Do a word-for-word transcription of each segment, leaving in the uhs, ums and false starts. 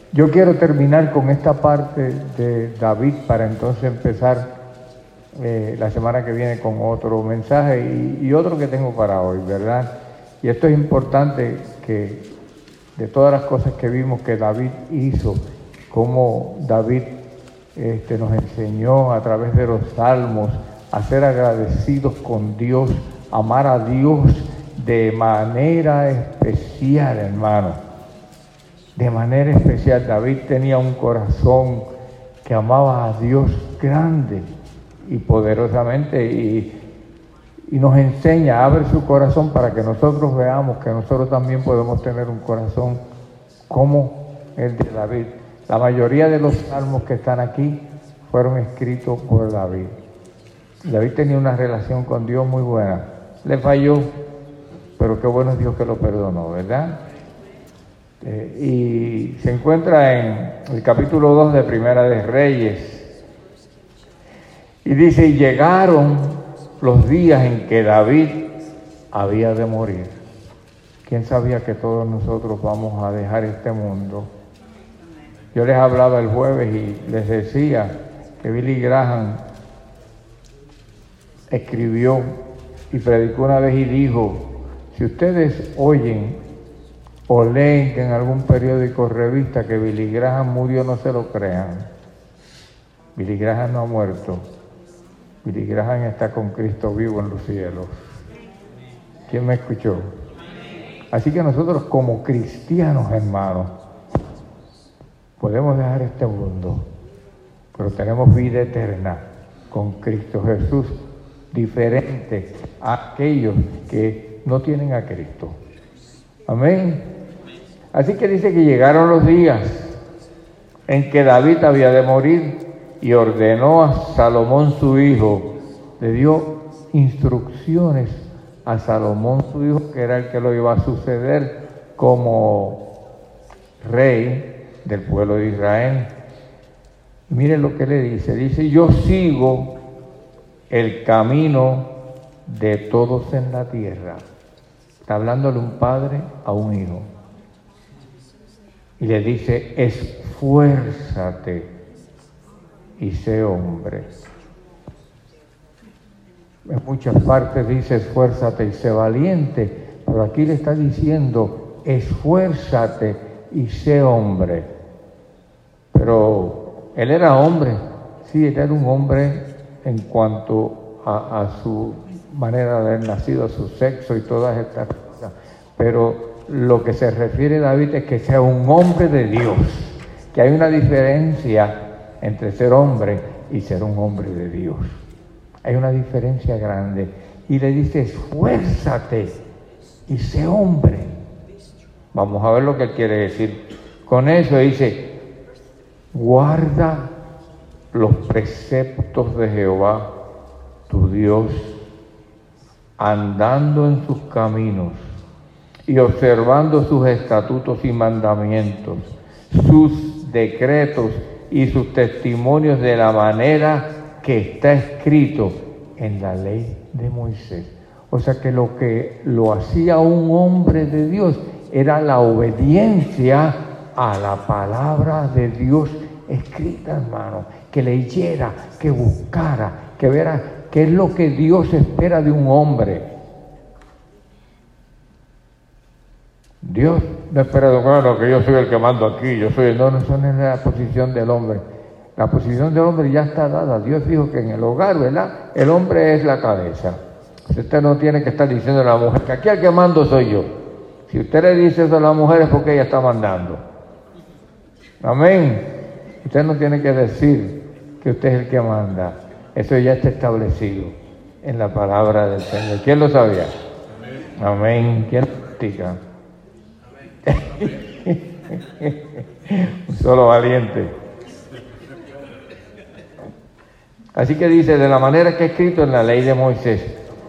Yo quiero terminar con esta parte de David para entonces empezar eh, la semana que viene con otro mensaje y, y otro que tengo para hoy, ¿verdad? Y esto es importante, que de todas las cosas que vimos que David hizo, cómo David este, nos enseñó a través de los salmos a ser agradecidos con Dios, amar a Dios de manera especial, hermano. De manera especial, David tenía un corazón que amaba a Dios grande y poderosamente, y, y nos enseña, abre su corazón para que nosotros veamos que nosotros también podemos tener un corazón como el de David. La mayoría de los salmos que están aquí fueron escritos por David. David tenía una relación con Dios muy buena. Le falló, pero qué bueno es Dios que lo perdonó, ¿verdad? Eh, y se encuentra en el capítulo dos de Primera de Reyes. Y dice, y llegaron los días en que David había de morir. ¿Quién sabía que todos nosotros vamos a dejar este mundo? Yo les hablaba el jueves y les decía que Billy Graham escribió y predicó una vez y dijo, si ustedes oyen o leen que en algún periódico o revista que Billy Graham murió, no se lo crean. Billy Graham no ha muerto. Billy Graham está con Cristo vivo en los cielos. ¿Quién me escuchó? Así que nosotros como cristianos, hermanos, podemos dejar este mundo, pero tenemos vida eterna con Cristo Jesús, diferente a aquellos que no tienen a Cristo. Amén. Así que dice que llegaron los días en que David había de morir y ordenó a Salomón su hijo, le dio instrucciones a Salomón su hijo, que era el que lo iba a suceder como rey del pueblo de Israel. Miren lo que le dice, dice, yo sigo el camino de todos en la tierra. Está hablándole un padre a un hijo. Y le dice, esfuérzate y sé hombre. En muchas partes dice, esfuérzate y sé valiente, pero aquí le está diciendo, esfuérzate y sé hombre. Pero él era hombre, sí, él era un hombre en cuanto a, a su manera de haber nacido, a su sexo y todas estas cosas, pero lo que se refiere David es que sea un hombre de Dios, que hay una diferencia entre ser hombre y ser un hombre de Dios. Hay una diferencia grande. Y le dice, esfuérzate y sé hombre. Vamos a ver lo que él quiere decir con eso. Dice, guarda los preceptos de Jehová, tu Dios, andando en sus caminos y observando sus estatutos y mandamientos, sus decretos y sus testimonios de la manera que está escrito en la ley de Moisés. O sea que lo que lo hacía un hombre de Dios era la obediencia a la palabra de Dios escrita, hermano, que leyera, que buscara, que viera qué es lo que Dios espera de un hombre. Dios no espera de bueno, que yo soy el que mando aquí, yo soy el no, no, eso no es la posición del hombre. La posición del hombre ya está dada. Dios dijo que en el hogar, ¿verdad?, el hombre es la cabeza. Usted no tiene que estar diciendo a la mujer que aquí el que mando soy yo. Si usted le dice eso a la mujer es porque ella está mandando. Amén. Usted no tiene que decir que usted es el que manda. Eso ya está establecido en la palabra del Señor. ¿Quién lo sabía? Amén. Amén. ¿Quién lo practica? Un solo valiente. Así que dice, de la manera que es escrito en la ley de Moisés.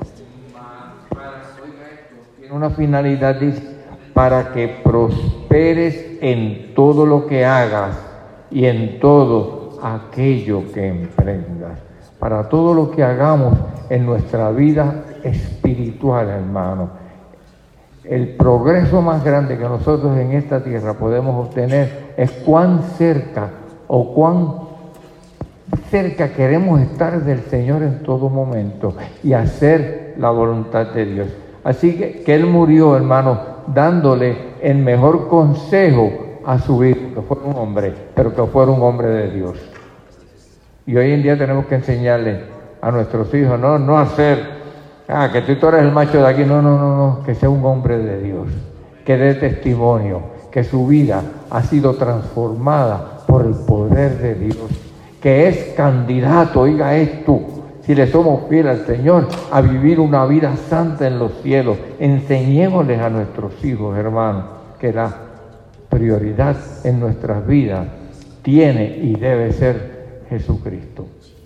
Tiene una finalidad, dice, para que prosperes en todo lo que hagas y en todo aquello que emprendas. Para todo lo que hagamos en nuestra vida espiritual, hermano. el progreso más grande que nosotros en esta tierra podemos obtener es cuán cerca o cuán cerca queremos estar del Señor en todo momento y hacer la voluntad de Dios. Así que, que Él murió, hermano, dándole el mejor consejo a su hijo, que fuera un hombre, pero que fuera un hombre de Dios. Y hoy en día tenemos que enseñarle a nuestros hijos, no, no hacer, ah, que tú eres el macho de aquí, no, no, no, no, que sea un hombre de Dios, que dé testimonio, que su vida ha sido transformada por el poder de Dios, que es candidato, oiga esto, si le somos fieles al Señor, a vivir una vida santa en los cielos. Enseñémosles a nuestros hijos, hermanos, que la prioridad en nuestras vidas tiene y debe ser Jesucristo.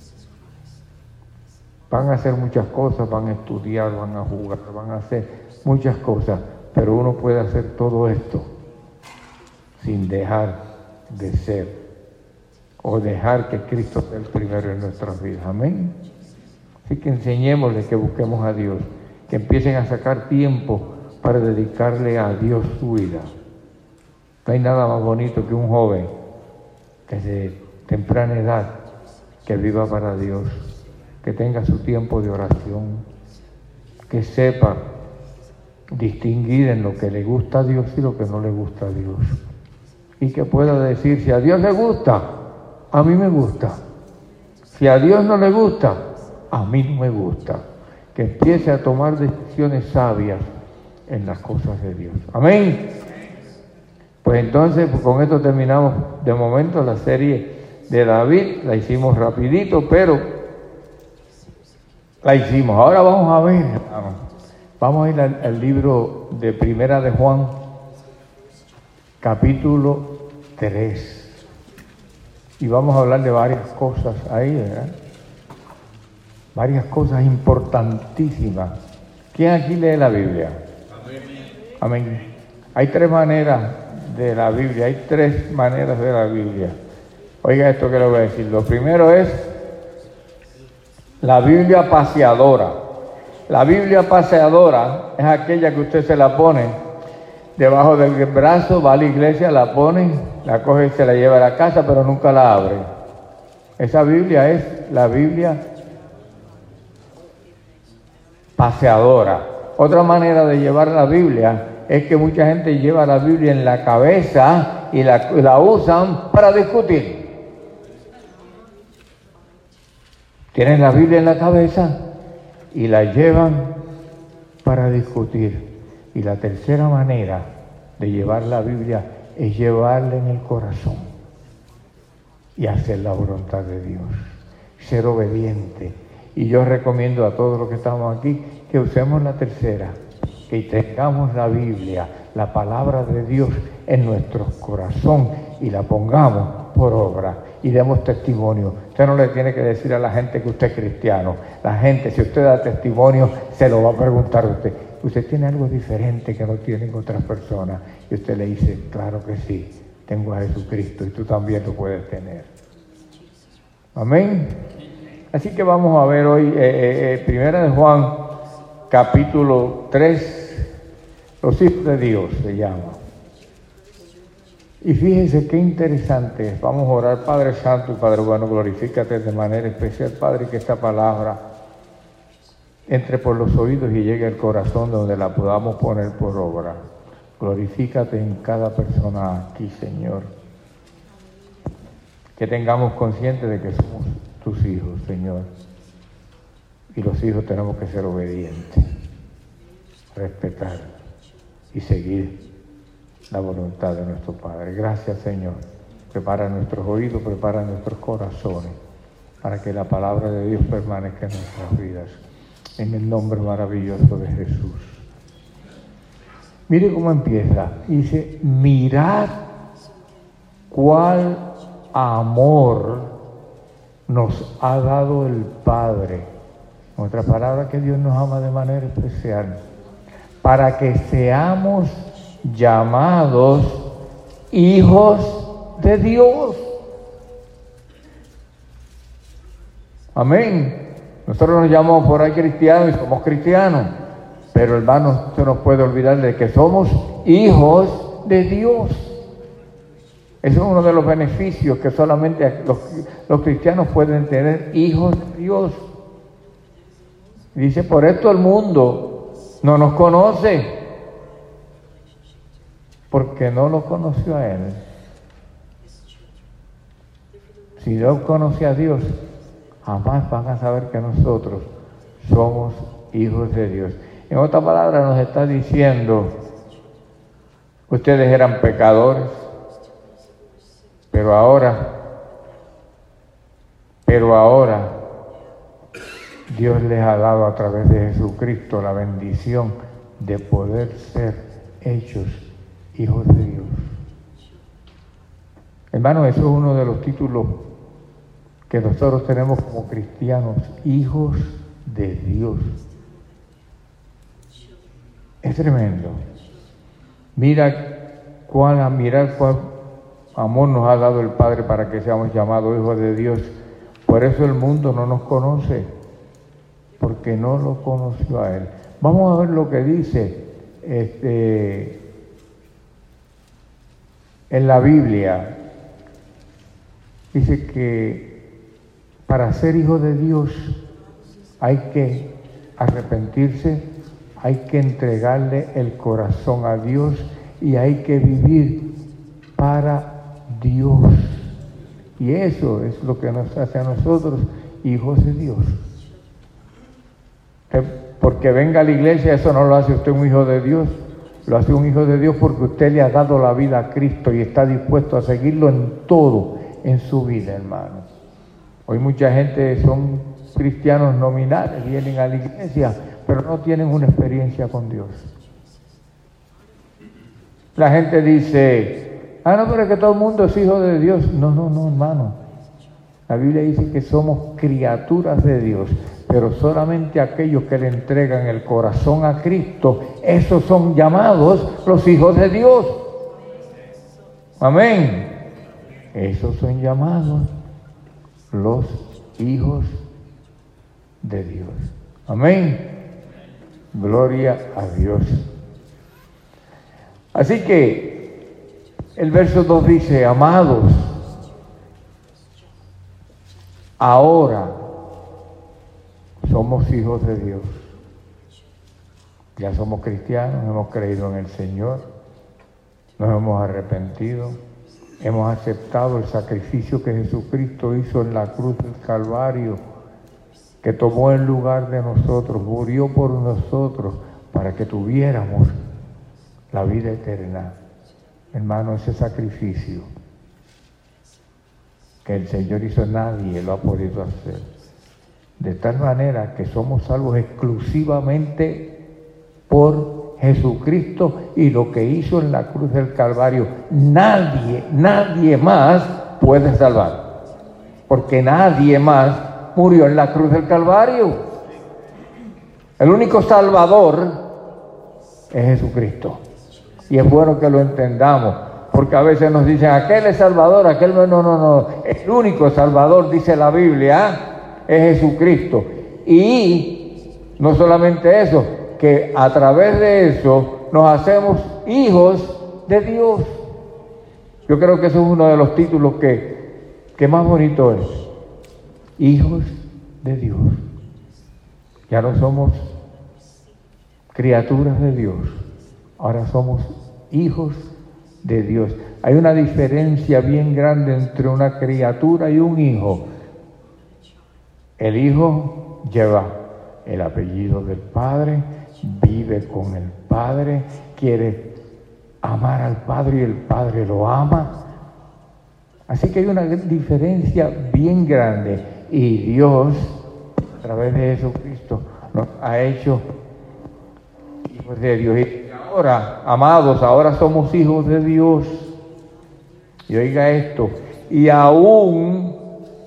Van a hacer muchas cosas, van a estudiar, van a jugar, van a hacer muchas cosas, pero uno puede hacer todo esto sin dejar de ser o dejar que Cristo sea el primero en nuestras vidas. Amén. Así que enseñémosles que busquemos a Dios, que empiecen a sacar tiempo para dedicarle a Dios su vida. No hay nada más bonito que un joven desde temprana edad que viva para Dios, que tenga su tiempo de oración, que sepa distinguir en lo que le gusta a Dios y lo que no le gusta a Dios, y que pueda decir, si a Dios le gusta, a mí me gusta, si a Dios no le gusta, a mí no me gusta. Que empiece a tomar decisiones sabias en las cosas de Dios. Amén. Pues entonces, pues con esto terminamos de momento la serie de David. La hicimos rapidito, pero la hicimos. Ahora vamos a ver, vamos a ir al, al libro de Primera de Juan, capítulo tres. Y vamos a hablar de varias cosas ahí, ¿verdad? Varias cosas importantísimas. ¿Quién aquí lee la Biblia? Amén. Amén. Hay tres maneras de la Biblia, hay tres maneras de la Biblia. Oiga esto que le voy a decir. Lo primero es la Biblia paseadora. La Biblia paseadora es aquella que usted se la pone debajo del brazo, va a la iglesia, la pone, la coge y se la lleva a la casa, pero nunca la abre. Esa Biblia es la Biblia paseadora. Otra manera de llevar la Biblia es que mucha gente lleva la Biblia en la cabeza y la, la usan para discutir. Tienen la Biblia en la cabeza y la llevan para discutir. Y la tercera manera de llevar la Biblia es llevarla en el corazón y hacer la voluntad de Dios, ser obediente. Y yo recomiendo a todos los que estamos aquí que usemos la tercera, que tengamos la Biblia, la palabra de Dios en nuestro corazón y la pongamos por obra y demos testimonio. Usted no le tiene que decir a la gente que usted es cristiano. La gente, si usted da testimonio, se lo va a preguntar a usted. Usted tiene algo diferente que no tienen otras personas. Y usted le dice, claro que sí, tengo a Jesucristo y tú también lo puedes tener. Amén. Así que vamos a ver hoy, eh, eh, Primera de Juan, capítulo tres, los hijos de Dios se llama. Y fíjense qué interesante es. Vamos a orar. Padre Santo y Padre Bueno, glorifícate de manera especial, Padre, que esta palabra entre por los oídos y llegue al corazón donde la podamos poner por obra. Glorifícate en cada persona aquí, Señor. Que tengamos consciente de que somos tus hijos, Señor. Y los hijos tenemos que ser obedientes, respetar y seguir la voluntad de nuestro Padre. Gracias, Señor. Prepara nuestros oídos, prepara nuestros corazones para que la palabra de Dios permanezca en nuestras vidas. En el nombre maravilloso de Jesús. Mire cómo empieza. Dice, mirad cuál amor nos ha dado el Padre. En otras palabras, que Dios nos ama de manera especial, para que seamos llamados hijos de Dios. Amén. Nosotros nos llamamos por ahí cristianos y somos cristianos, Pero hermanos, no se nos puede olvidar de que somos hijos de Dios. Ese es uno de los beneficios que solamente los, los cristianos pueden tener, hijos de Dios. Dice, por esto el mundo no nos conoce, porque no lo conoció a Él. Si Dios conoce a Dios, jamás van a saber que nosotros somos hijos de Dios. En otra palabra nos está diciendo, ustedes eran pecadores, pero ahora, pero ahora Dios les ha dado a través de Jesucristo la bendición de poder ser hechos hijos de Dios. Hermano, eso es uno de los títulos que nosotros tenemos como cristianos, hijos de Dios. Es tremendo. Mira cuán, mirar cuán amor nos ha dado el Padre para que seamos llamados hijos de Dios. Por eso el mundo no nos conoce, porque no lo conoció a Él. Vamos a ver lo que dice este, en la Biblia. Dice que para ser hijo de Dios hay que arrepentirse, hay que entregarle el corazón a Dios y hay que vivir para Dios. Y eso es lo que nos hace a nosotros hijos de Dios. Porque venga a la iglesia, eso no lo hace usted un hijo de Dios. Lo hace un hijo de Dios porque usted le ha dado la vida a Cristo y está dispuesto a seguirlo en todo en su vida, hermano. Hoy mucha gente son cristianos nominales, vienen a la iglesia, pero no tienen una experiencia con Dios. La gente dice, ah, no, pero es que todo el mundo es hijo de Dios. No, no, no, hermano. La Biblia dice que somos criaturas de Dios, pero solamente aquellos que le entregan el corazón a Cristo, esos son llamados los hijos de Dios. Amén. Esos son llamados los hijos de Dios. Amén. Gloria a Dios. Así que el verso dos dice, amados, ahora somos hijos de Dios. Ya somos cristianos, hemos creído en el Señor, nos hemos arrepentido, hemos aceptado el sacrificio que Jesucristo hizo en la cruz del Calvario, que tomó el lugar de nosotros, murió por nosotros para que tuviéramos la vida eterna. Hermano, ese sacrificio que el Señor hizo, nadie lo ha podido hacer. De tal manera que somos salvos exclusivamente por Jesucristo y lo que hizo en la cruz del Calvario. Nadie, nadie más puede salvar, porque nadie más murió en la cruz del Calvario. El único Salvador es Jesucristo. Y es bueno que lo entendamos, porque a veces nos dicen, aquel es Salvador, aquel no, no, no, no. El único Salvador, dice la Biblia, es Jesucristo. Y no solamente eso, que a través de eso nos hacemos hijos de Dios. Yo creo que eso es uno de los títulos que, que más bonito es. Hijos de Dios. Ya no somos criaturas de Dios, ahora somos hijos de Dios. Hay una diferencia bien grande entre una criatura y un hijo. El hijo lleva el apellido del Padre, vive con el Padre, quiere amar al Padre y el Padre lo ama. Así que hay una diferencia bien grande. Y Dios, a través de Jesucristo, nos ha hecho hijos de Dios. Y ahora, amados, ahora somos hijos de Dios. Y oiga esto, y aún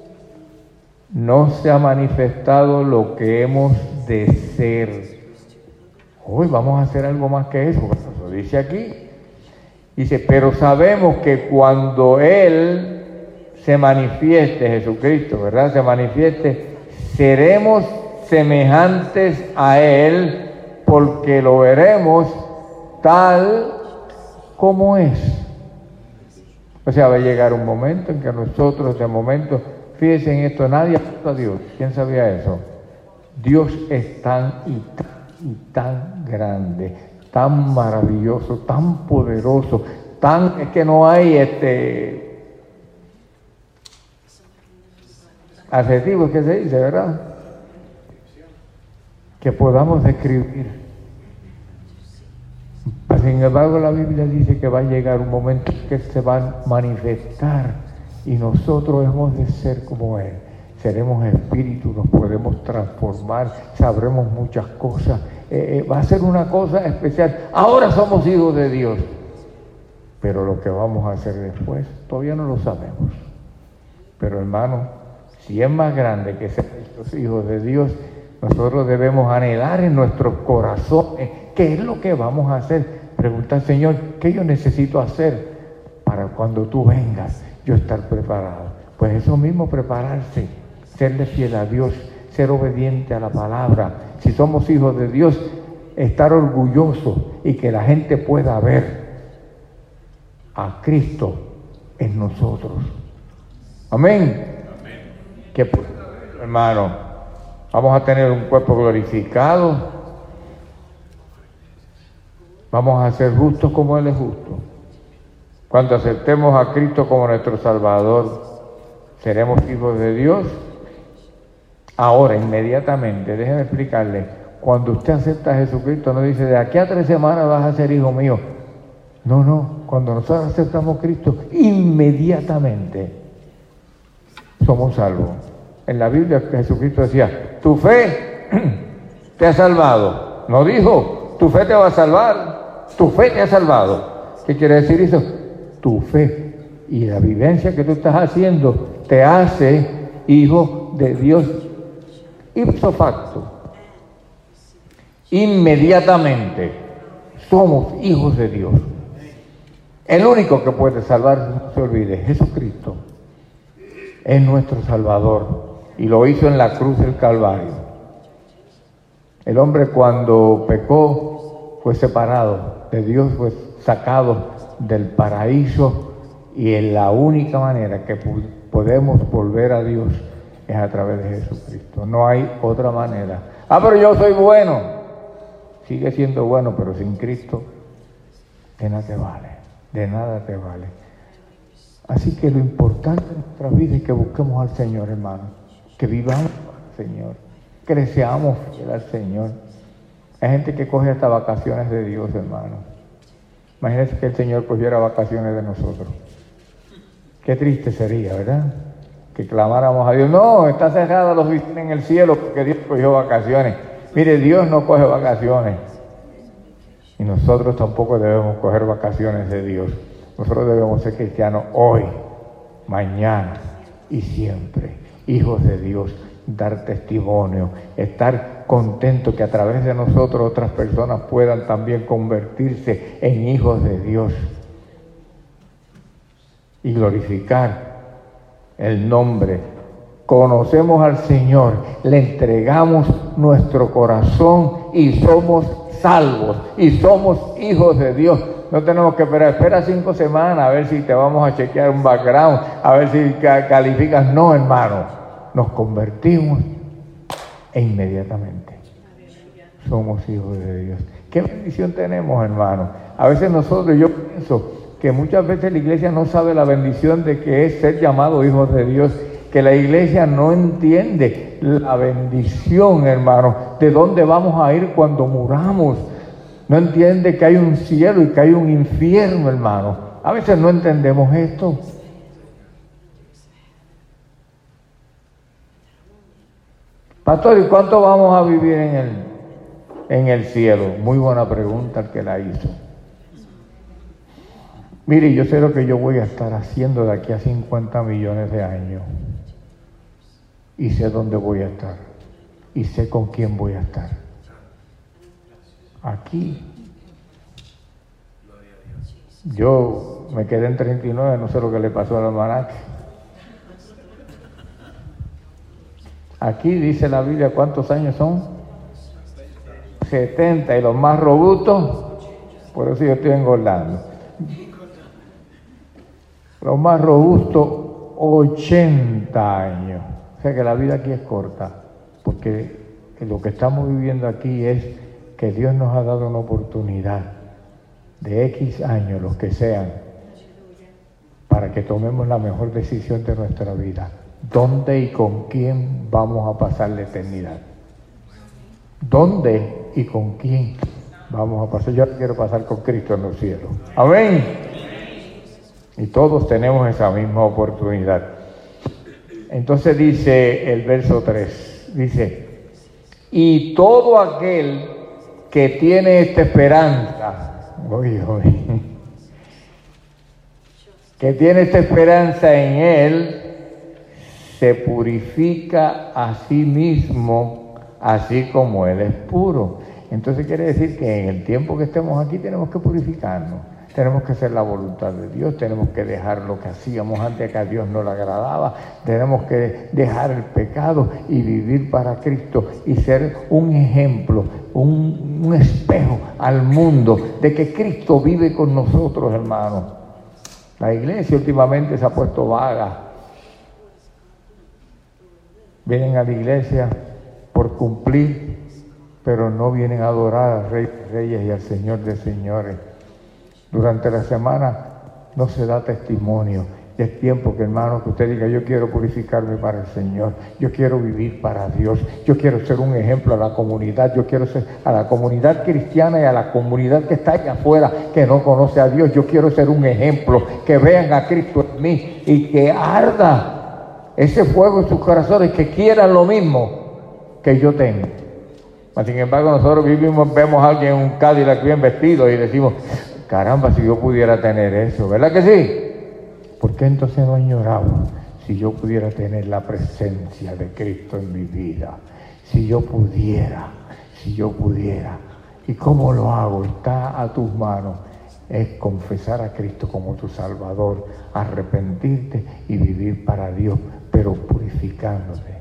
no se ha manifestado lo que hemos de ser. Hoy vamos a hacer algo más que eso, lo dice aquí. Dice, pero sabemos que cuando Él se manifieste, Jesucristo, ¿verdad? Se manifieste, seremos semejantes a Él, porque lo veremos tal como es. O sea, va a llegar un momento en que nosotros, de momento, fíjense en esto, nadie ha visto a Dios. ¿Quién sabía eso? Dios es tan y tan y tan grande, tan maravilloso, tan poderoso, tan, es que no hay este adjetivo, es que se dice, ¿verdad? Que podamos describir. Sin embargo, la Biblia dice que va a llegar un momento que se va a manifestar y nosotros hemos de ser como Él. Seremos espíritus, nos podemos transformar, sabremos muchas cosas. Eh, eh, va a ser una cosa especial. Ahora somos hijos de Dios, pero lo que vamos a hacer después todavía no lo sabemos. Pero hermano, si es más grande que ser estos hijos de Dios, nosotros debemos anhelar en nuestros corazones qué es lo que vamos a hacer. Preguntar, Señor, ¿qué yo necesito hacer para cuando tú vengas yo estar preparado? Pues eso mismo, prepararse, serle fiel a Dios, ser obediente a la palabra. Si somos hijos de Dios, estar orgullosos y que la gente pueda ver a Cristo en nosotros. Amén. Amén. Que pues, hermano, vamos a tener un cuerpo glorificado. Vamos a ser justos como Él es justo. Cuando aceptemos a Cristo como nuestro Salvador, seremos hijos de Dios. Ahora, inmediatamente, déjeme explicarle, cuando usted acepta a Jesucristo, no dice, de aquí a tres semanas vas a ser hijo mío. No, no, cuando nosotros aceptamos a Cristo, inmediatamente somos salvos. En la Biblia Jesucristo decía, tu fe te ha salvado. No dijo, tu fe te va a salvar, tu fe te ha salvado. ¿Qué quiere decir eso? Tu fe y la vivencia que tú estás haciendo te hace hijo de Dios ipso facto. Inmediatamente somos hijos de Dios. El único que puede salvar, no se olvide, Jesucristo es nuestro Salvador y lo hizo en la cruz del Calvario. El hombre, cuando pecó, fue separado de Dios, fue sacado del paraíso, y en la única manera que podemos volver a Dios es a través de Jesucristo. No hay otra manera. Ah, pero yo soy bueno. Sigue siendo bueno, pero sin Cristo de nada te vale, de nada te vale. Así que lo importante en nuestra vida es que busquemos al Señor, hermano, que vivamos al Señor, que le seamos fieles al Señor. Hay gente que coge hasta vacaciones de Dios, hermano. Imagínense que el Señor cogiera vacaciones de nosotros. Qué triste sería, ¿verdad? Que clamáramos a Dios. No, está cerrada la oficina en el cielo porque Dios cogió vacaciones. Mire, Dios no coge vacaciones. Y nosotros tampoco debemos coger vacaciones de Dios. Nosotros debemos ser cristianos hoy, mañana y siempre. Hijos de Dios, dar testimonio, estar contentos que a través de nosotros otras personas puedan también convertirse en hijos de Dios y glorificar el nombre. Conocemos al Señor, le entregamos nuestro corazón y somos salvos y somos hijos de Dios. No tenemos que esperar, espera cinco semanas a ver si te vamos a chequear un background, a ver si calificas. No, hermano, nos convertimos e inmediatamente somos hijos de Dios. ¿Qué bendición tenemos, hermano? A veces nosotros, yo pienso que muchas veces la iglesia no sabe la bendición de que es ser llamado hijos de Dios, que la iglesia no entiende la bendición, hermano, de dónde vamos a ir cuando muramos. No entiende que hay un cielo y que hay un infierno, hermano. A veces no entendemos esto. Pastor, ¿y cuánto vamos a vivir en el, en el cielo? Muy buena pregunta el que la hizo. Mire, yo sé lo que yo voy a estar haciendo de aquí a cincuenta millones de años. Y sé dónde voy a estar. Y sé con quién voy a estar. Aquí. Yo me quedé en treinta y nueve, no sé lo que le pasó al almanaque. Aquí dice la Biblia, ¿cuántos años son? setenta y los más robustos, por eso yo estoy engordando. Los más robustos, ochenta años. O sea que la vida aquí es corta, porque lo que estamos viviendo aquí es que Dios nos ha dado una oportunidad de X años, los que sean, para que tomemos la mejor decisión de nuestra vida. ¿Dónde y con quién vamos a pasar la eternidad? ¿Dónde y con quién vamos a pasar? Yo quiero pasar con Cristo en los cielos. Amén. Y todos tenemos esa misma oportunidad. Entonces dice el verso tres, dice, y todo aquel que tiene esta esperanza, oye, oye, que tiene esta esperanza en Él, se purifica a sí mismo, así como Él es puro. Entonces quiere decir que en el tiempo que estemos aquí tenemos que purificarnos, tenemos que hacer la voluntad de Dios, tenemos que dejar lo que hacíamos antes que a Dios no le agradaba, tenemos que dejar el pecado y vivir para Cristo y ser un ejemplo, un, un espejo al mundo de que Cristo vive con nosotros, hermanos. La iglesia últimamente se ha puesto vaga. Vienen a la iglesia por cumplir, pero no vienen a adorar al Rey de Reyes y al Señor de Señores. Durante la semana no se da testimonio. Y es tiempo que, hermano, que usted diga, yo quiero purificarme para el Señor, yo quiero vivir para Dios, yo quiero ser un ejemplo a la comunidad, yo quiero ser a la comunidad cristiana y a la comunidad que está allá afuera, que no conoce a Dios, yo quiero ser un ejemplo, que vean a Cristo en mí y que arda ese fuego en sus corazones, que quieran lo mismo que yo tengo. Sin embargo, nosotros vivimos, vemos a alguien en un Cadillac bien vestido y decimos, caramba, si yo pudiera tener eso, ¿verdad que sí? ¿Por qué entonces no añoramos si yo pudiera tener la presencia de Cristo en mi vida? Si yo pudiera, si yo pudiera. ¿Y cómo lo hago? Está a tus manos. Es confesar a Cristo como tu Salvador, arrepentirte y vivir para Dios, pero purificándote.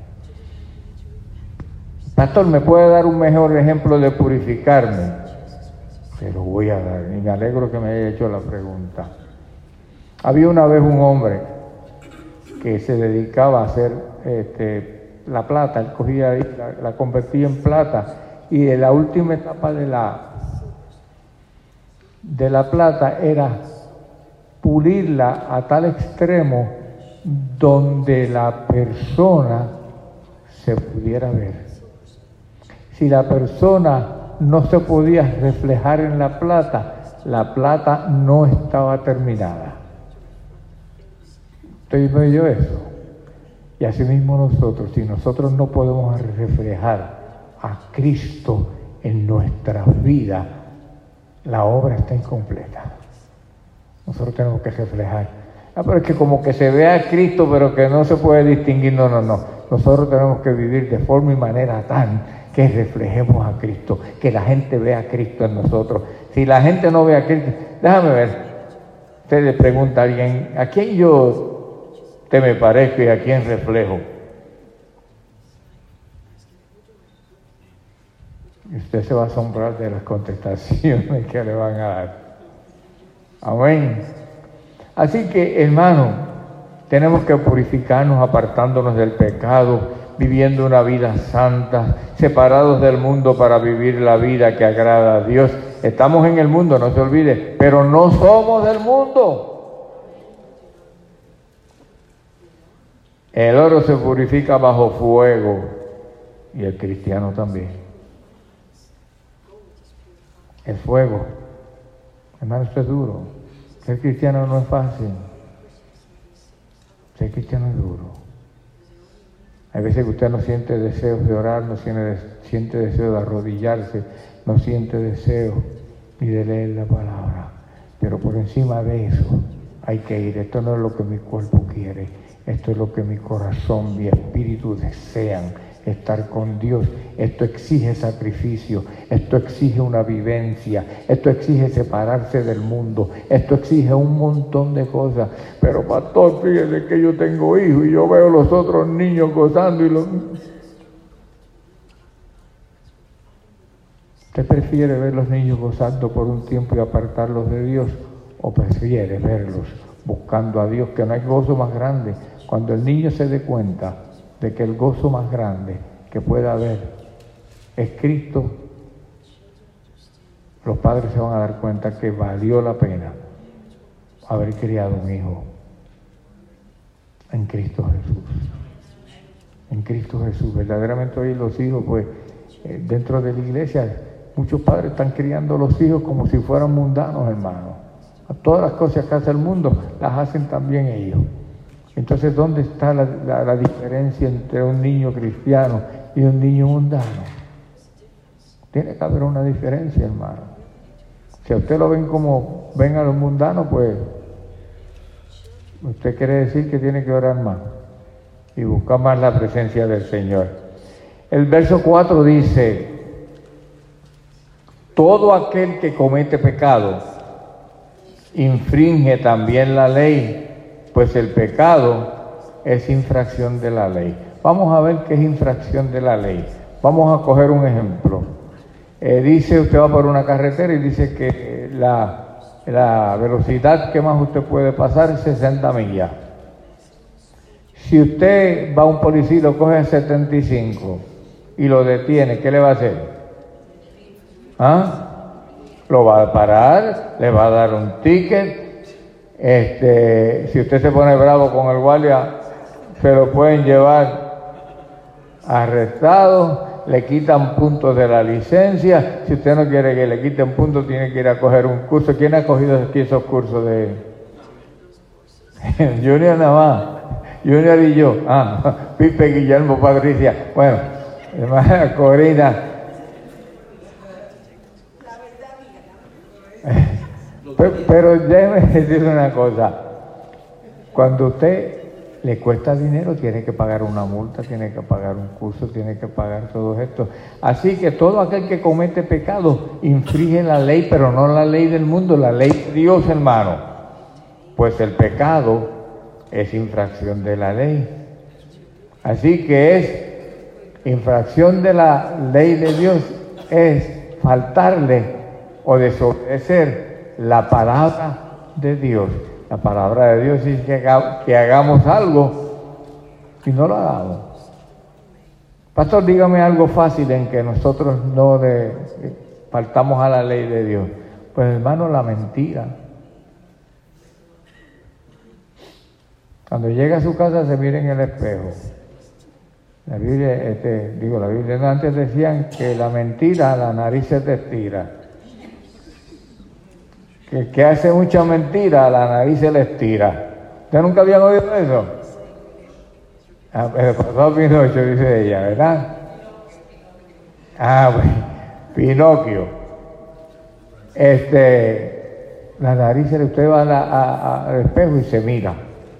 Pastor, ¿me puede dar un mejor ejemplo de purificarme? Se lo voy a dar, y me alegro que me haya hecho la pregunta. Había una vez un hombre que se dedicaba a hacer este, la plata, él cogía y la, la convertía en plata, y en la última etapa de la, de la plata era pulirla a tal extremo donde la persona se pudiera ver. Si la persona no se podía reflejar en la plata, la plata no estaba terminada. ¿Estoy viendo yo eso? Y así mismo nosotros, si nosotros no podemos reflejar a Cristo en nuestras vidas, la obra está incompleta. Nosotros tenemos que reflejar. Ah, pero es que como que se vea a Cristo, pero que no se puede distinguir. No, no, no. Nosotros tenemos que vivir de forma y manera tan que reflejemos a Cristo, que la gente vea a Cristo en nosotros. Si la gente no ve a Cristo, déjame ver. Usted le pregunta a alguien, ¿a quién yo te me parezco y a quién reflejo? Y usted se va a asombrar de las contestaciones que le van a dar. Amén. Así que, hermano, tenemos que purificarnos apartándonos del pecado, viviendo una vida santa, separados del mundo para vivir la vida que agrada a Dios. Estamos en el mundo, no se olvide, pero no somos del mundo. El oro se purifica bajo fuego y el cristiano también. El fuego, hermano, esto es duro. Ser cristiano no es fácil. Ser cristiano es duro. Hay veces que usted no siente deseos de orar, no siente, siente deseo de arrodillarse, no siente deseo ni de leer la palabra. Pero por encima de eso hay que ir. Esto no es lo que mi cuerpo quiere, esto es lo que mi corazón, mi espíritu desean, estar con Dios. Esto exige sacrificio, esto exige una vivencia, esto exige separarse del mundo, esto exige un montón de cosas. Pero pastor, fíjese que yo tengo hijos y yo veo los otros niños gozando y los... ¿Usted prefiere ver los niños gozando por un tiempo y apartarlos de Dios? ¿O prefiere verlos buscando a Dios? Que no hay gozo más grande. Cuando el niño se dé cuenta de que el gozo más grande que pueda haber es Cristo, los padres se van a dar cuenta que valió la pena haber criado un hijo en Cristo Jesús. En Cristo Jesús. Verdaderamente hoy los hijos, pues, eh, dentro de la iglesia, muchos padres están criando los hijos como si fueran mundanos, hermanos. Todas las cosas que hace el mundo las hacen también ellos. Entonces, ¿dónde está la, la, la diferencia entre un niño cristiano y un niño mundano? Tiene que haber una diferencia, hermano. Si a usted lo ven como ven a los mundanos, pues usted quiere decir que tiene que orar más y buscar más la presencia del Señor. El verso cuatro dice: todo aquel que comete pecado infringe también la ley, pues el pecado es infracción de la ley. Vamos a ver qué es infracción de la ley. Vamos a coger un ejemplo. Eh, dice, usted va por una carretera y dice que la, la velocidad que más usted puede pasar es sesenta millas. Si usted va a un policía y lo coge a setenta y cinco y lo detiene, ¿qué le va a hacer? ¿Ah? Lo va a parar, le va a dar un ticket. Este, si usted se pone bravo con el guardia, se lo pueden llevar arrestado, le quitan puntos de la licencia. Si usted no quiere que le quiten puntos, tiene que ir a coger un curso. ¿Quién ha cogido aquí esos cursos de Junior nada más? Junior y yo. Ah, Pipe, Guillermo, Patricia. Bueno, hermana Corina. Pero, pero déjeme decirle una cosa. Cuando a usted le cuesta dinero, tiene que pagar una multa, tiene que pagar un curso, tiene que pagar todo esto. Así que todo aquel que comete pecado infringe la ley, pero no la ley del mundo, la ley de Dios, hermano. Pues el pecado es infracción de la ley. Así que es infracción de la ley de Dios, es faltarle o desobedecer la palabra de Dios. La palabra de Dios dice que, que hagamos algo y no lo hagamos. Pastor, dígame algo fácil en que nosotros no le faltamos a la ley de Dios. Pues hermano, la mentira. Cuando llega a su casa se mira en el espejo. La Biblia, este, digo, la Biblia antes decían que la mentira, la nariz se te estira. Que, que hace mucha mentira, a la nariz se le estira. ¿Ustedes nunca habían oído eso? Ah, el pasado Pinocho, dice ella, ¿verdad? Ah, bueno, Pinocchio. Este, la nariz se le, usted va a la, a, a, al espejo y se mira.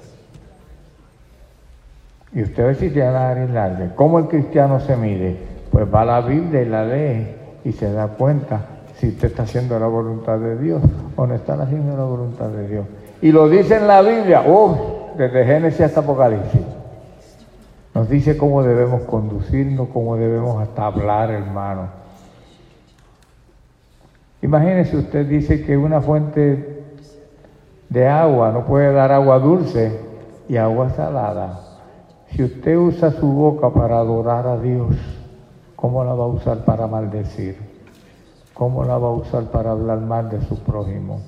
Y usted ve si tiene la nariz larga. ¿Cómo el cristiano se mide? Pues va a la Biblia y la lee y se da cuenta si usted está haciendo la voluntad de Dios o no está haciendo la voluntad de Dios. Y lo dice en la Biblia, oh, desde Génesis hasta Apocalipsis. Nos dice cómo debemos conducirnos, cómo debemos hasta hablar, hermano. Imagínese, usted dice que una fuente de agua no puede dar agua dulce y agua salada. Si usted usa su boca para adorar a Dios, ¿cómo la va a usar para maldecir? ¿Cómo la va a usar para hablar mal de su prójimo?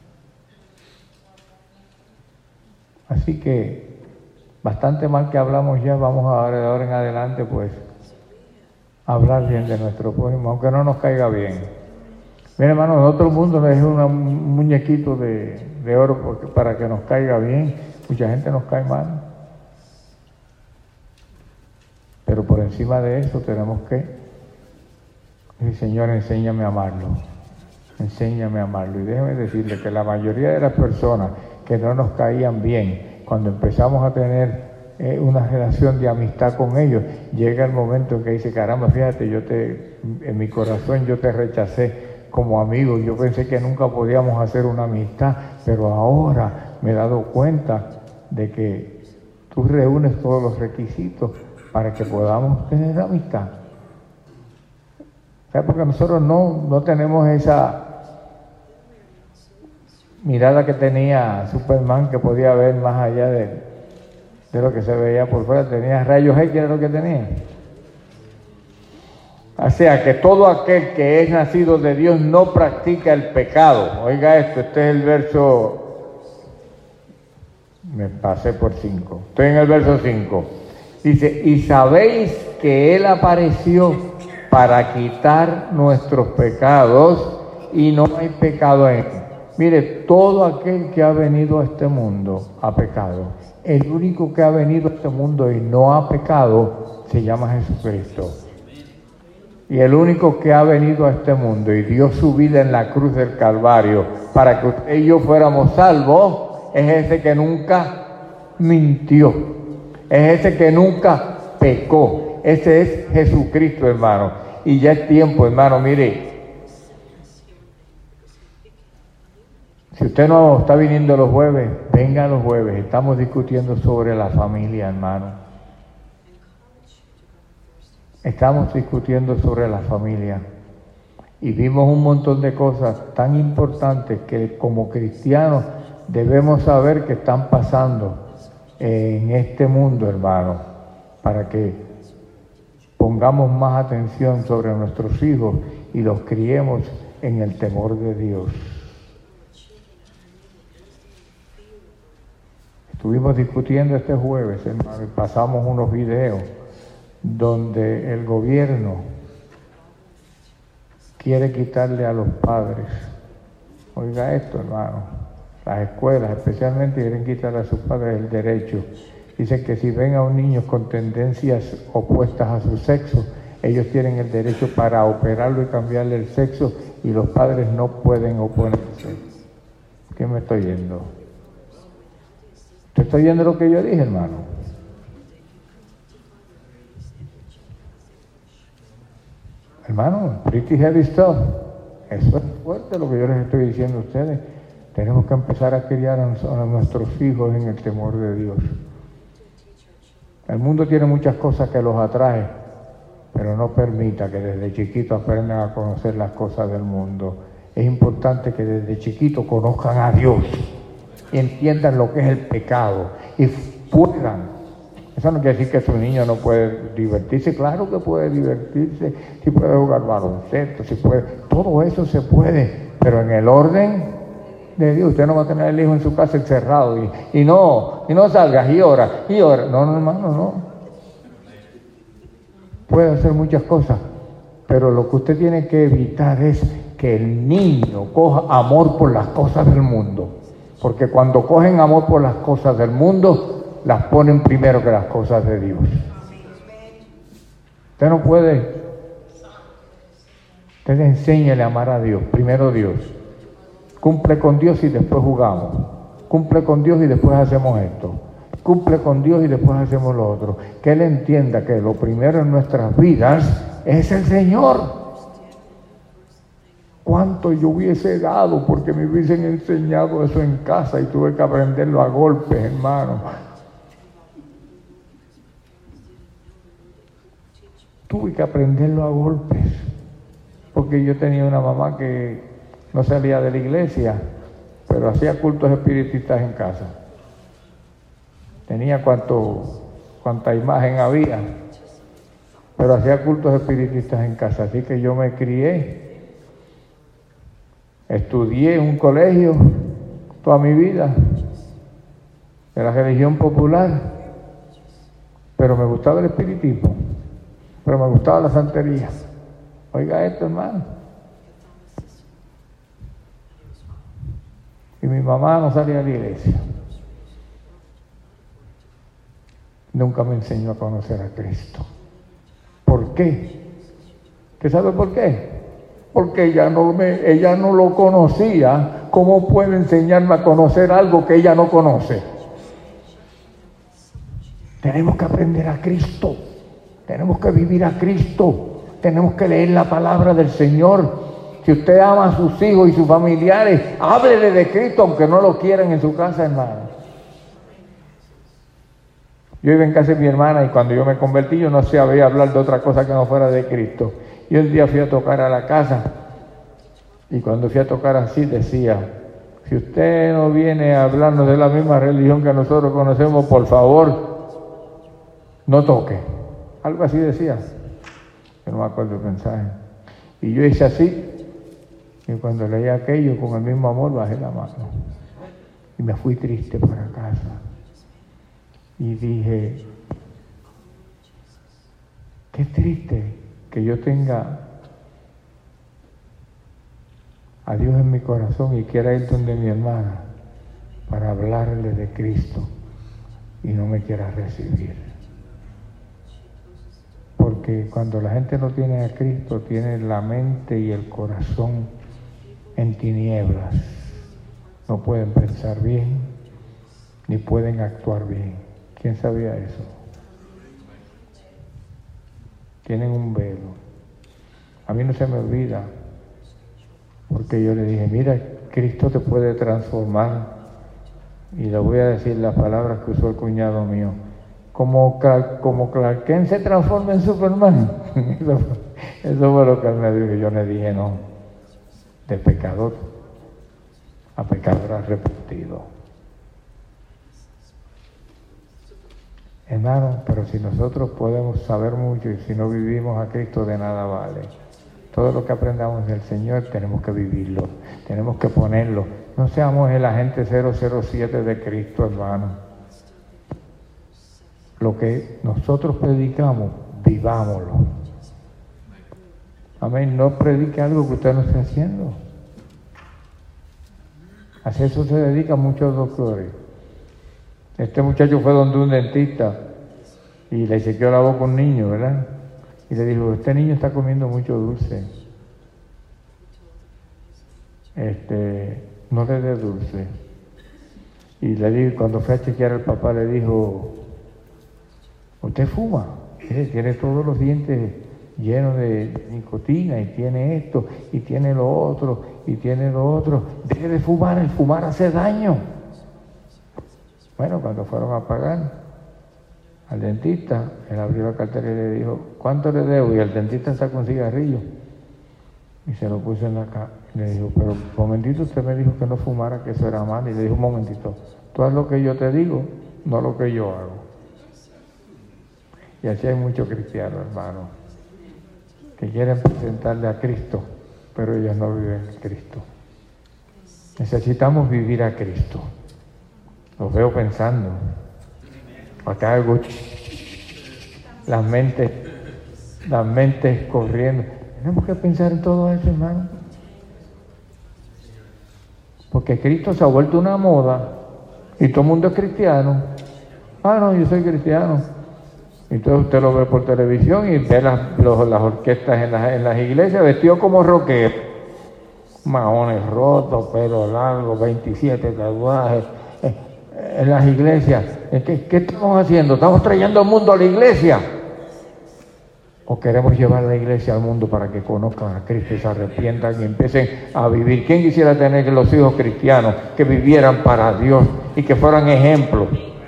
Así que, bastante mal que hablamos ya, vamos a de ahora en adelante, pues, a hablar bien de nuestro prójimo, aunque no nos caiga bien. Mira, hermano, en otro mundo no es un muñequito de, de oro porque, para que nos caiga bien. Mucha gente nos cae mal. Pero por encima de eso tenemos que decir, Señor, enséñame a amarlo. Enséñame a amarlo. Y déjeme decirle que la mayoría de las personas que no nos caían bien, cuando empezamos a tener eh, una relación de amistad con ellos, llega el momento en que dice, caramba, fíjate, yo te, en mi corazón yo te rechacé como amigo, yo pensé que nunca podíamos hacer una amistad, pero ahora me he dado cuenta de que tú reúnes todos los requisitos para que podamos tener amistad. ¿Sabe? Porque nosotros no, no tenemos esa mirada que tenía Superman, que podía ver más allá de, de lo que se veía por fuera. Tenía rayos X, era lo que tenía. O sea, que todo aquel que es nacido de Dios no practica el pecado. Oiga esto, este es el verso... Me pasé por cinco. Estoy en el verso cinco. Dice, y sabéis que Él apareció para quitar nuestros pecados y no hay pecado en Él. Mire, todo aquel que ha venido a este mundo ha pecado. El único que ha venido a este mundo y no ha pecado se llama Jesucristo. Y el único que ha venido a este mundo y dio su vida en la cruz del Calvario para que usted y yo fuéramos salvos, es ese que nunca mintió, es ese que nunca pecó. Ese es Jesucristo, hermano. Y ya es tiempo, hermano, mire, si usted no está viniendo los jueves, venga los jueves. Estamos discutiendo sobre la familia, hermano. Estamos discutiendo sobre la familia. Y vimos un montón de cosas tan importantes que como cristianos debemos saber que están pasando en este mundo, hermano, para que pongamos más atención sobre nuestros hijos y los criemos en el temor de Dios. Estuvimos discutiendo este jueves, hermano, y pasamos unos videos donde el gobierno quiere quitarle a los padres, oiga esto, hermano, las escuelas especialmente quieren quitarle a sus padres el derecho. Dicen que si ven a un niño con tendencias opuestas a su sexo, ellos tienen el derecho para operarlo y cambiarle el sexo y los padres no pueden oponerse. ¿Qué me estoy yendo? ¿Te estoy oyendo lo que yo dije, hermano? Hermano, pretty heavy stuff. Eso es fuerte lo que yo les estoy diciendo a ustedes. Tenemos que empezar a criar a, a nuestros hijos en el temor de Dios. El mundo tiene muchas cosas que los atrae, pero no permita que desde chiquitos aprendan a conocer las cosas del mundo. Es importante que desde chiquitos conozcan a Dios y entiendan lo que es el pecado y puedan. Eso no quiere decir que su niño no puede divertirse. Claro que puede divertirse, si puede jugar baloncesto, si puede, todo eso se puede, pero en el orden de Dios. Usted no va a tener el hijo en su casa encerrado y, y no, y no salgas y ora, y ora. No, no, hermano, no. Puede hacer muchas cosas, pero lo que usted tiene que evitar es que el niño coja amor por las cosas del mundo, porque cuando cogen amor por las cosas del mundo, las ponen primero que las cosas de Dios. Usted no puede. Usted enséñele a amar a Dios, primero Dios. Cumple con Dios y después jugamos. Cumple con Dios y después hacemos esto. Cumple con Dios y después hacemos lo otro. Que Él entienda que lo primero en nuestras vidas es el Señor. ¿Cuánto yo hubiese dado porque me hubiesen enseñado eso en casa y tuve que aprenderlo a golpes, hermano? Tuve que aprenderlo a golpes, porque yo tenía una mamá que no salía de la iglesia, pero hacía cultos espiritistas en casa. Tenía cuanto, cuanta imagen había, pero hacía cultos espiritistas en casa. Así que yo me crié, estudié en un colegio toda mi vida, de la religión popular, pero me gustaba el espiritismo. Pero me gustaba la santería. Oiga esto, hermano. Y mi mamá no salía de la iglesia. Nunca me enseñó a conocer a Cristo. ¿Por qué? ¿Usted sabe por qué? Porque ella no, me, ella no lo conocía. ¿Cómo puede enseñarme a conocer algo que ella no conoce? Tenemos que aprender a Cristo. Tenemos que vivir a Cristo, tenemos que leer la palabra del Señor. Si usted ama a sus hijos y sus familiares, háblele de Cristo aunque no lo quieran en su casa, hermano. Yo iba en casa de mi hermana y cuando yo me convertí yo no sabía hablar de otra cosa que no fuera de Cristo. Y un día fui a tocar a la casa, y cuando fui a tocar así decía, si usted no viene a hablarnos de la misma religión que nosotros conocemos, por favor, no toque. Algo así decía. Yo no me acuerdo el mensaje. Y yo hice así, y cuando leí aquello, con el mismo amor, bajé la mano. Y me fui triste para casa. Y dije, qué triste que yo tenga a Dios en mi corazón y quiera ir donde mi hermana para hablarle de Cristo y no me quiera recibir. Porque cuando la gente no tiene a Cristo, tiene la mente y el corazón en tinieblas. No pueden pensar bien, ni pueden actuar bien. ¿Quién sabía eso? Tienen un velo. A mí no se me olvida, porque yo le dije, mira, Cristo te puede transformar. Y le voy a decir las palabras que usó el cuñado mío. Como, como Clark Kent se transforma en Superman. Eso, eso fue lo que él me dijo. Yo le dije, no, de pecador a pecador arrepentido. Hermano, pero si nosotros podemos saber mucho y si no vivimos a Cristo, de nada vale. Todo lo que aprendamos del Señor tenemos que vivirlo, tenemos que ponerlo. No seamos el agente cero cero siete de Cristo, hermano. Lo que nosotros predicamos, vivámoslo. Amén. No predique algo que usted no esté haciendo. A eso se dedican muchos doctores. Este muchacho fue donde un dentista y le chequeó la boca a un niño, ¿verdad? Y le dijo, este niño está comiendo mucho dulce. Este, no le dé dulce. Y le dijo, cuando fue a chequear al papá, le dijo, usted fuma, tiene, tiene todos los dientes llenos de nicotina, y tiene esto, y tiene lo otro, y tiene lo otro. Deje de fumar, el fumar hace daño. Bueno, cuando fueron a pagar al dentista, él abrió la cartera y le dijo, ¿cuánto le debo? Y el dentista sacó un cigarrillo y se lo puso en la cara. Le dijo, pero un momentito, usted me dijo que no fumara, que eso era mal. Y le dijo, un momentito, tú haz lo que yo te digo, no lo que yo hago. Y así hay muchos cristianos, hermanos, que quieren presentarle a Cristo, pero ellos no viven en Cristo. Necesitamos vivir a Cristo. Los veo pensando. Acá algo, las mentes, las mentes corriendo. Tenemos que pensar en todo eso, hermano. Porque Cristo se ha vuelto una moda y todo el mundo es cristiano. Ah, no, yo soy cristiano. Entonces usted lo ve por televisión y ve las, los, las orquestas en las, en las iglesias vestidos como rockeros. Maones rotos, pelo largo, veintisiete tatuajes. Eh, en las iglesias. ¿Qué, ¿Qué estamos haciendo? ¿Estamos trayendo al mundo a la iglesia? ¿O queremos llevar la iglesia al mundo para que conozcan a Cristo y se arrepientan y empiecen a vivir? ¿Quién quisiera tener los hijos cristianos que vivieran para Dios y que fueran ejemplos?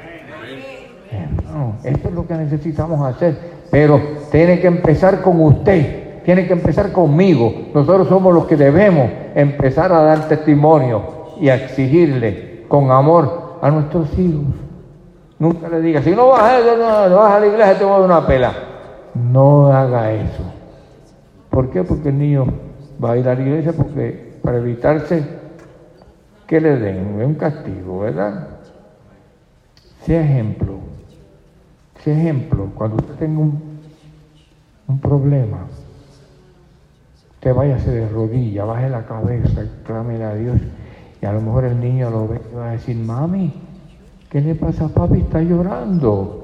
No, esto es lo que necesitamos hacer, pero tiene que empezar con usted, tiene que empezar conmigo. Nosotros somos los que debemos empezar a dar testimonio y a exigirle con amor a nuestros hijos. Nunca le diga, si no vas a, no, no vas a la iglesia te voy a dar una pela. No haga eso. ¿Por qué? Porque el niño va a ir a la iglesia porque para evitarse que le den un castigo, ¿verdad? Sea ejemplo. Sea ejemplo. Cuando usted tenga un, un problema, usted váyase de rodillas, baje la cabeza y clámele a Dios. Y a lo mejor el niño lo ve y va a decir, mami, ¿qué le pasa a papi? Está llorando.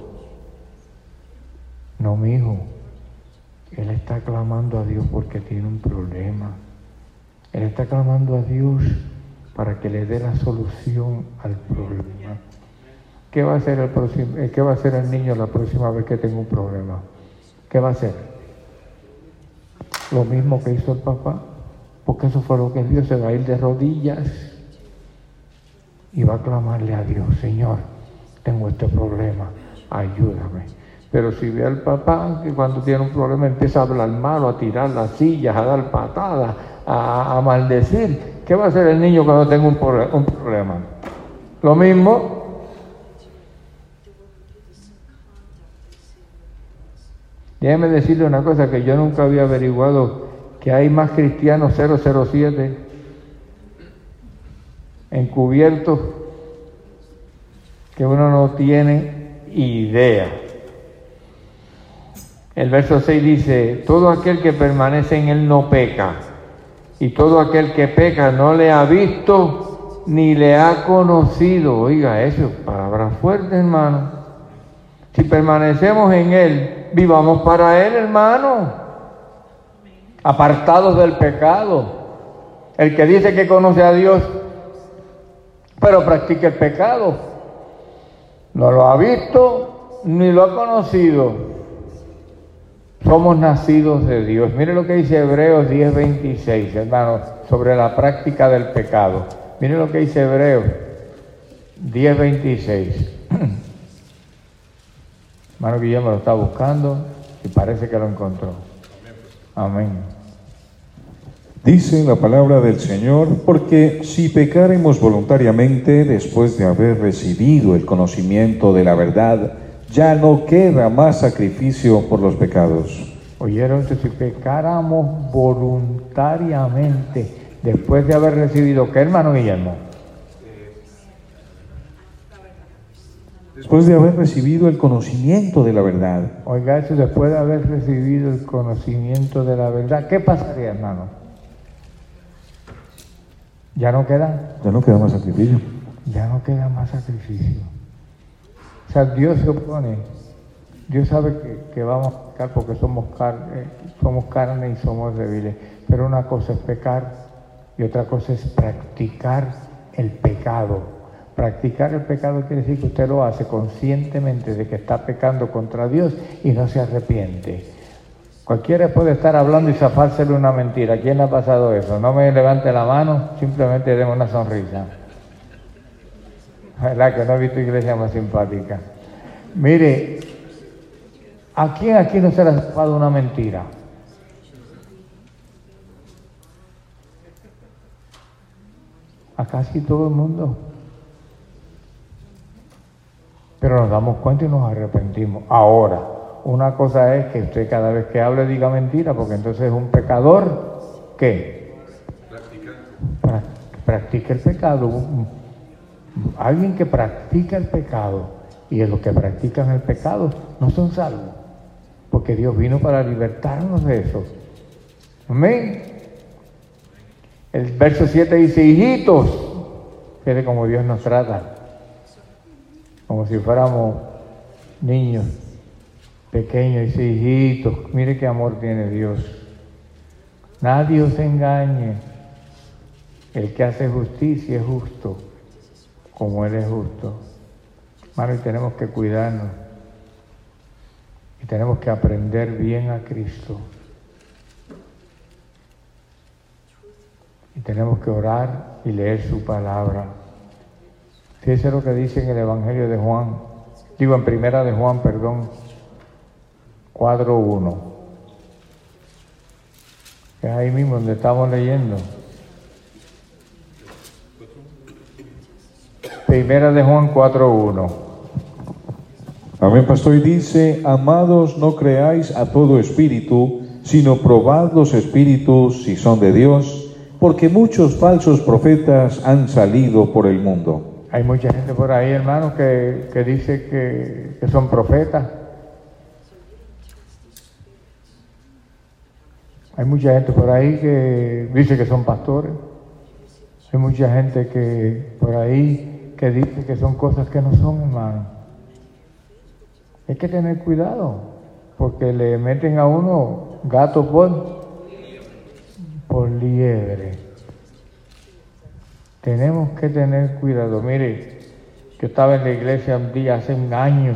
No, mi hijo, él está clamando a Dios porque tiene un problema. Él está clamando a Dios para que le dé la solución al problema. ¿Qué va a hacer el próximo, qué va a hacer el niño la próxima vez que tenga un problema? ¿Qué va a hacer? Lo mismo que hizo el papá, porque eso fue lo que Dios se va a ir de rodillas y va a clamarle a Dios, Señor, tengo este problema, ayúdame. Pero si ve al papá que cuando tiene un problema empieza a hablar malo, a tirar las sillas, a dar patadas, a, a maldecir, ¿qué va a hacer el niño cuando tenga un, un problema? Lo mismo. Déjeme decirle una cosa que yo nunca había averiguado, que hay más cristianos cero cero siete encubiertos que uno no tiene idea. El verso seis dice, todo aquel que permanece en él no peca, y todo aquel que peca no le ha visto ni le ha conocido. Oiga, eso es palabra fuerte, hermano. Si permanecemos en él, vivamos para él, hermano, apartados del pecado. El que dice que conoce a Dios, pero practica el pecado, no lo ha visto ni lo ha conocido. Somos nacidos de Dios. Mire lo que dice Hebreos diez veintiséis, hermanos, sobre la práctica del pecado. Mire lo que dice Hebreos diez veintiséis. Hermano Guillermo lo está buscando y parece que lo encontró. Amén. Dice la palabra del Señor, porque si pecáremos voluntariamente después de haber recibido el conocimiento de la verdad, ya no queda más sacrificio por los pecados. Oyeron, si pecáramos voluntariamente después de haber recibido, ¿qué, hermano Guillermo? Después de haber recibido el conocimiento de la verdad. Oiga, eso después de haber recibido el conocimiento de la verdad, ¿qué pasaría, hermano? ¿Ya no queda? Ya no queda más sacrificio. Ya no queda más sacrificio. O sea, Dios se opone. Dios sabe que, que vamos a pecar porque somos, car eh, somos carne y somos débiles. Pero una cosa es pecar y otra cosa es practicar el pecado. Practicar el pecado quiere decir que usted lo hace conscientemente de que está pecando contra Dios y no se arrepiente. Cualquiera puede estar hablando y zafársele una mentira. ¿A quién le ha pasado eso? No me levante la mano, simplemente deme una sonrisa. ¿Verdad que no he visto iglesia más simpática? Mire, ¿a quién aquí no se le ha zafado una mentira? A casi todo el mundo. Pero nos damos cuenta y nos arrepentimos. Ahora, una cosa es que usted cada vez que hable diga mentira, porque entonces es un pecador, ¿qué? Practica. Practica el pecado. Alguien que practica el pecado y los que practican el pecado no son salvos, porque Dios vino para libertarnos de eso. Amén. El verso siete dice, hijitos, fíjate cómo Dios nos trata, como si fuéramos niños pequeños. Dice, hijitos, mire qué amor tiene Dios. Nadie os engañe. El que hace justicia es justo, como Él es justo. Hermano, y tenemos que cuidarnos. Y tenemos que aprender bien a Cristo. Y tenemos que orar y leer su palabra. Fíjese lo que dice en el Evangelio de Juan. Digo, en Primera de Juan, perdón. cuatro uno. Es ahí mismo donde estamos leyendo. Primera de Juan cuatro uno. Amén, pastor. Y dice, amados, no creáis a todo espíritu, sino probad los espíritus si son de Dios, porque muchos falsos profetas han salido por el mundo. Hay mucha gente por ahí, hermanos, que, que dice que, que son profetas. Hay mucha gente por ahí que dice que son pastores. Hay mucha gente que por ahí que dice que son cosas que no son, hermano. Hay que tener cuidado, porque le meten a uno gato por, por liebre. Tenemos que tener cuidado. Mire, yo estaba en la iglesia un día hace un año,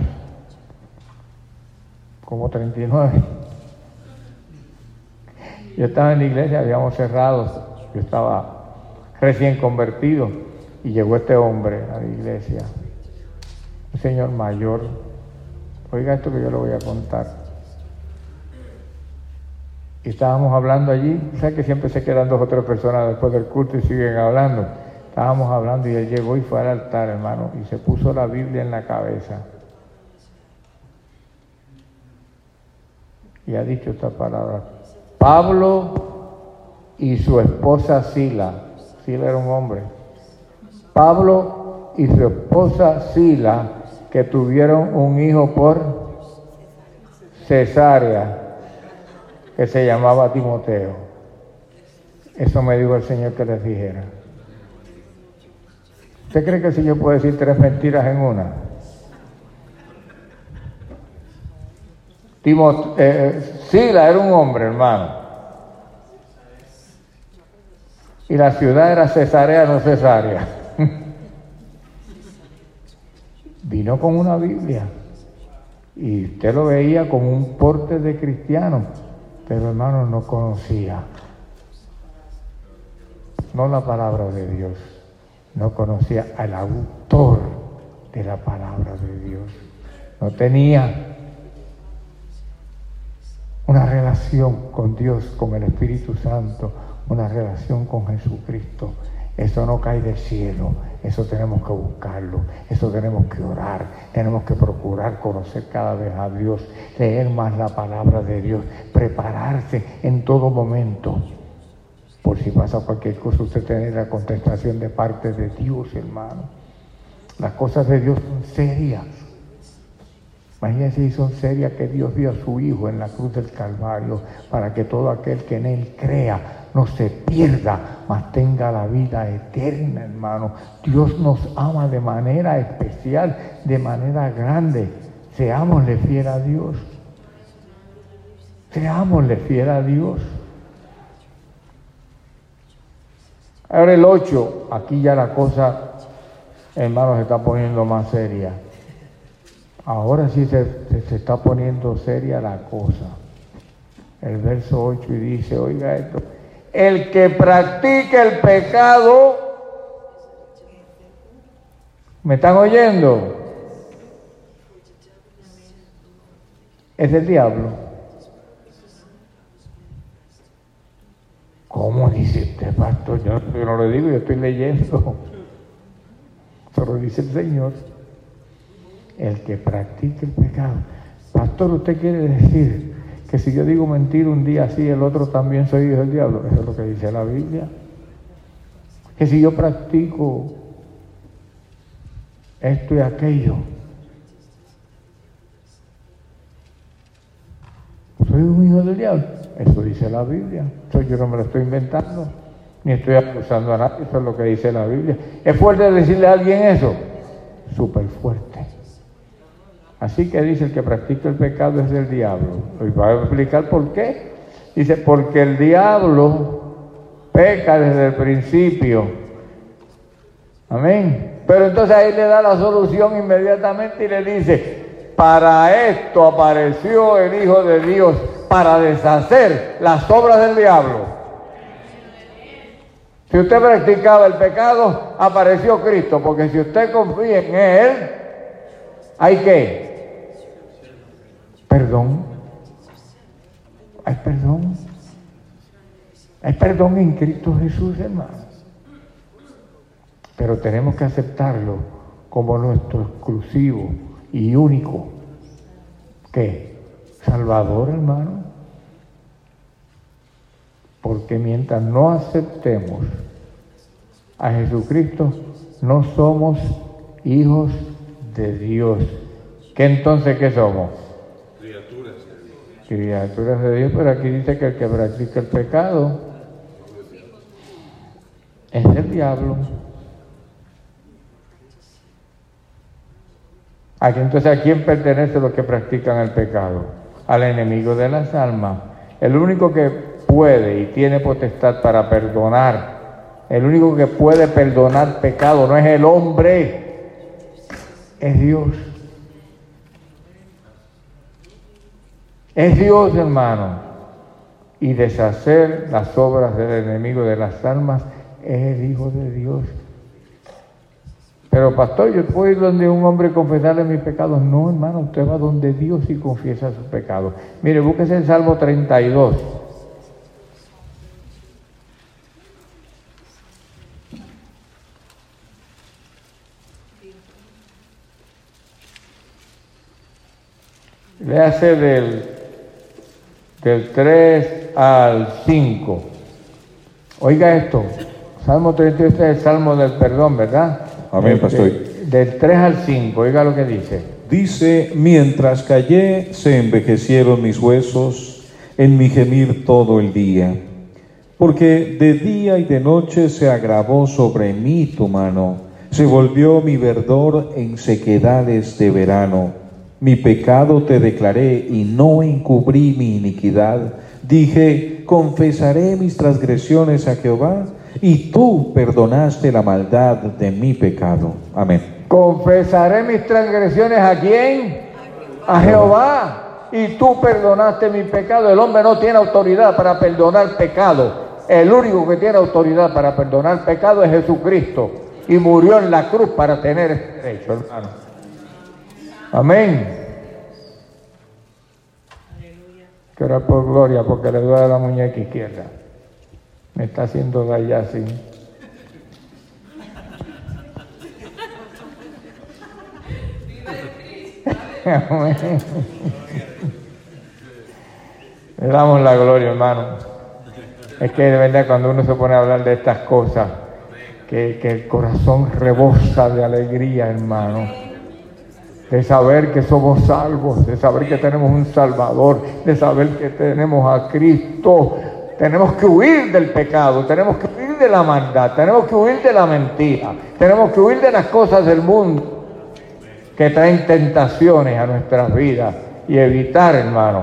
como treinta y nueve. Yo estaba en la iglesia, habíamos cerrado, yo estaba recién convertido y llegó este hombre a la iglesia, un señor mayor, Oiga esto que yo le voy a contar. Y estábamos hablando allí, ¿sabes que siempre se quedan dos o tres personas después del culto y siguen hablando? Estábamos hablando y él llegó y fue al altar, hermano, y se puso la Biblia en la cabeza. Y ha dicho esta palabra. Pablo y su esposa Sila. Sila era un hombre. Pablo y su esposa Sila, que tuvieron un hijo por cesárea, que se llamaba Timoteo. Eso me dijo el Señor que les dijera. ¿Usted cree que el Señor puede decir tres mentiras en una? Timoteo, eh, Sila era un hombre, hermano. Y la ciudad era Cesarea, no Cesarea. Vino con una Biblia. Y usted lo veía como un porte de cristiano. Pero hermano, no conocía. No la palabra de Dios. No conocía al autor de la palabra de Dios. No tenía una relación con Dios, con el Espíritu Santo, una relación con Jesucristo. Eso no cae del cielo, eso tenemos que buscarlo, eso tenemos que orar, tenemos que procurar conocer cada vez a Dios, leer más la palabra de Dios, prepararse en todo momento. Por si pasa cualquier cosa, usted tiene la contestación de parte de Dios, hermano. Las cosas de Dios son serias. Imagínense si son serias que Dios dio a su Hijo en la cruz del Calvario para que todo aquel que en Él crea no se pierda, mas tenga la vida eterna, hermano. Dios nos ama de manera especial, de manera grande. Seámosle fiel a Dios. Seámosle fiel a Dios. Ahora el ocho, aquí ya la cosa, hermano, se está poniendo más seria. Ahora sí se, se, se está poniendo seria la cosa. El verso ocho y dice, oiga esto, el que practica el pecado, ¿me están oyendo? Es el diablo. ¿Cómo dice usted, pastor? Yo, yo no lo digo, yo estoy leyendo. Eso lo dice el Señor. El que practica el pecado. Pastor, ¿usted quiere decir que si yo digo mentira un día así, el otro también soy hijo del diablo? Eso es lo que dice la Biblia. Que si yo practico esto y aquello, soy un hijo del diablo. Eso dice la Biblia. Eso yo no me lo estoy inventando, ni estoy acusando a nadie. Eso es lo que dice la Biblia. ¿Es fuerte decirle a alguien eso? Súper fuerte. Así que dice, el que practica el pecado es del diablo. Y va a explicar por qué. Dice, porque el diablo peca desde el principio. Amén. Pero entonces ahí le da la solución inmediatamente y le dice, para esto apareció el Hijo de Dios, para deshacer las obras del diablo. Si usted practicaba el pecado, apareció Cristo, porque si usted confía en Él, ¿hay qué? Perdón. Hay perdón. Hay perdón en Cristo Jesús, hermano. Pero tenemos que aceptarlo como nuestro exclusivo y único, ¿qué? Salvador, hermano. Porque mientras no aceptemos a Jesucristo, no somos hijos de Dios. ¿Qué entonces qué somos? Criaturas de Dios. Criaturas de Dios, pero aquí dice que el que practica el pecado es el diablo. Aquí entonces, ¿a quién pertenecen los que practican el pecado? Al enemigo de las almas. El único que puede y tiene potestad para perdonar, el único que puede perdonar pecado no es el hombre, es Dios. Es Dios, hermano. Y deshacer las obras del enemigo de las almas es el Hijo de Dios. Pero pastor, yo puedo ir donde un hombre y confesarle mis pecados. No, hermano, usted va donde Dios y confiesa sus pecados. Mire, búsquese el Salmo treinta y dos. Léase del, del tres al cinco. Oiga esto. Salmo treinta y dos es el Salmo del perdón, ¿verdad? Amén, pastor. Del, del tres al cinco, oiga lo que dice. Dice, mientras callé, se envejecieron mis huesos en mi gemir todo el día. Porque de día y de noche se agravó sobre mí tu mano. Se volvió mi verdor en sequedades de verano. Mi pecado te declaré y no encubrí mi iniquidad. Dije, confesaré mis transgresiones a Jehová, y tú perdonaste la maldad de mi pecado. Amén. Confesaré mis transgresiones ¿a quién? A Jehová, y tú perdonaste mi pecado. El hombre no tiene autoridad para perdonar pecado. El único que tiene autoridad para perdonar pecado es Jesucristo, y murió en la cruz para tener ese derecho, hermano. Amén. Que orar por Gloria, porque le duele la muñeca izquierda. Me está haciendo daño así. Le damos la gloria, hermano. Es que de verdad cuando uno se pone a hablar de estas cosas, que, que el corazón rebosa de alegría, hermano. De saber que somos salvos, de saber que tenemos un Salvador, de saber que tenemos a Cristo. Tenemos que huir del pecado, tenemos que huir de la maldad, tenemos que huir de la mentira, tenemos que huir de las cosas del mundo que traen tentaciones a nuestras vidas y evitar, hermano,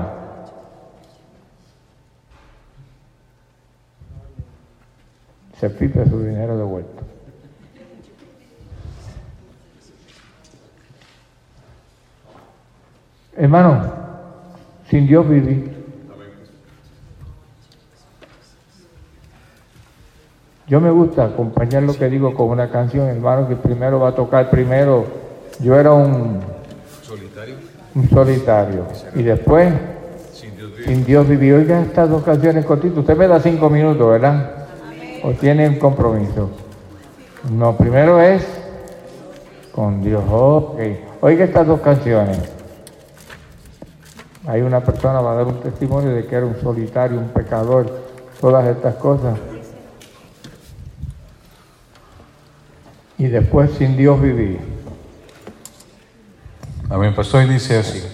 se pipe su dinero de vuelta. Hermano, sin Dios vivir. Yo me gusta acompañar lo que digo con una canción, hermano, que primero va a tocar primero. Yo era un solitario, un solitario y después sin Dios vive. sin Dios viví. Oiga estas dos canciones cortitas. Usted me da cinco minutos, ¿verdad? ¿O tiene un compromiso? No, primero es con Dios. Ok. Oiga estas dos canciones. Hay una persona va a dar un testimonio de que era un solitario, un pecador, todas estas cosas. Y después sin Dios vivir. Amén, pastor, y dice así.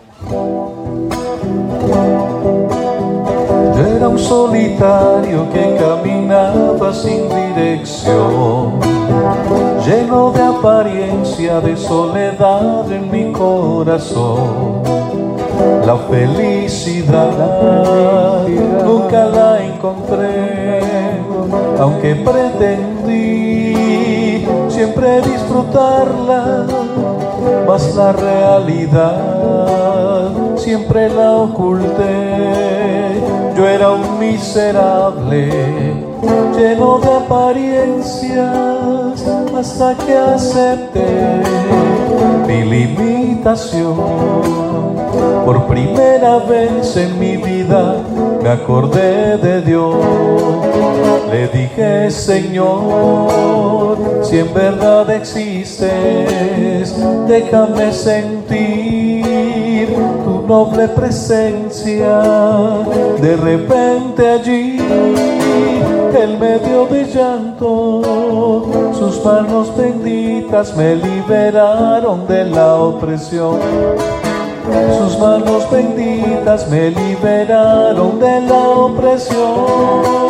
Yo era un solitario que caminaba sin dirección, lleno de apariencia de soledad en mi corazón. La felicidad nunca la encontré, aunque pretendí siempre disfrutarla, mas la realidad siempre la oculté. Yo era un miserable, lleno de apariencias, hasta que acepté mi limitación. Por primera vez en mi vida me acordé de Dios. Le dije, Señor, si en verdad existes, déjame sentir tu noble presencia. De repente allí, en medio de llanto, sus manos benditas me liberaron de la opresión. Sus manos benditas me liberaron de la opresión.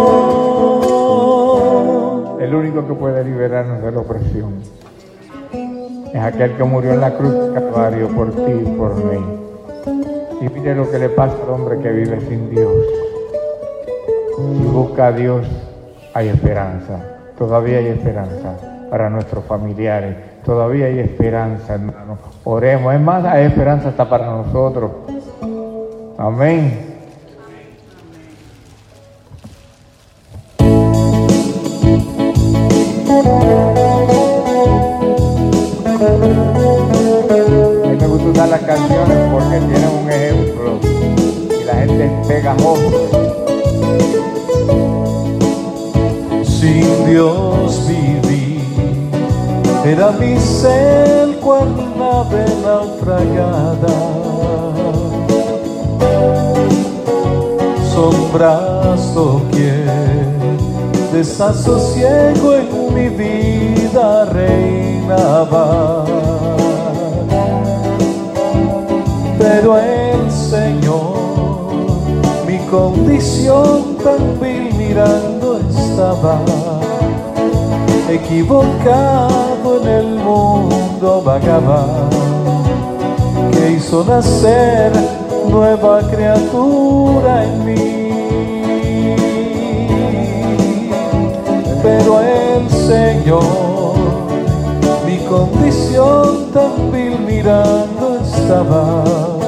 El único que puede liberarnos de la opresión es aquel que murió en la cruz del Calvario por ti y por mí. Y mire lo que le pasa al hombre que vive sin Dios. Si busca a Dios, hay esperanza. Todavía hay esperanza para nuestros familiares. Todavía hay esperanza, hermano. Oremos. Es más, hay esperanza hasta para nosotros. Amén. porque tienen un ejemplo y la gente es pegajosa. Sin Dios viví, era mi ser cual nave naufragada, sombras doquier, desasosiego en mi vida reinaba, pero el Señor mi condición tan vil mirando estaba, equivocado en el mundo vagaba, que hizo nacer nueva criatura en mí. Pero el Señor mi condición tan vil mirando estaba,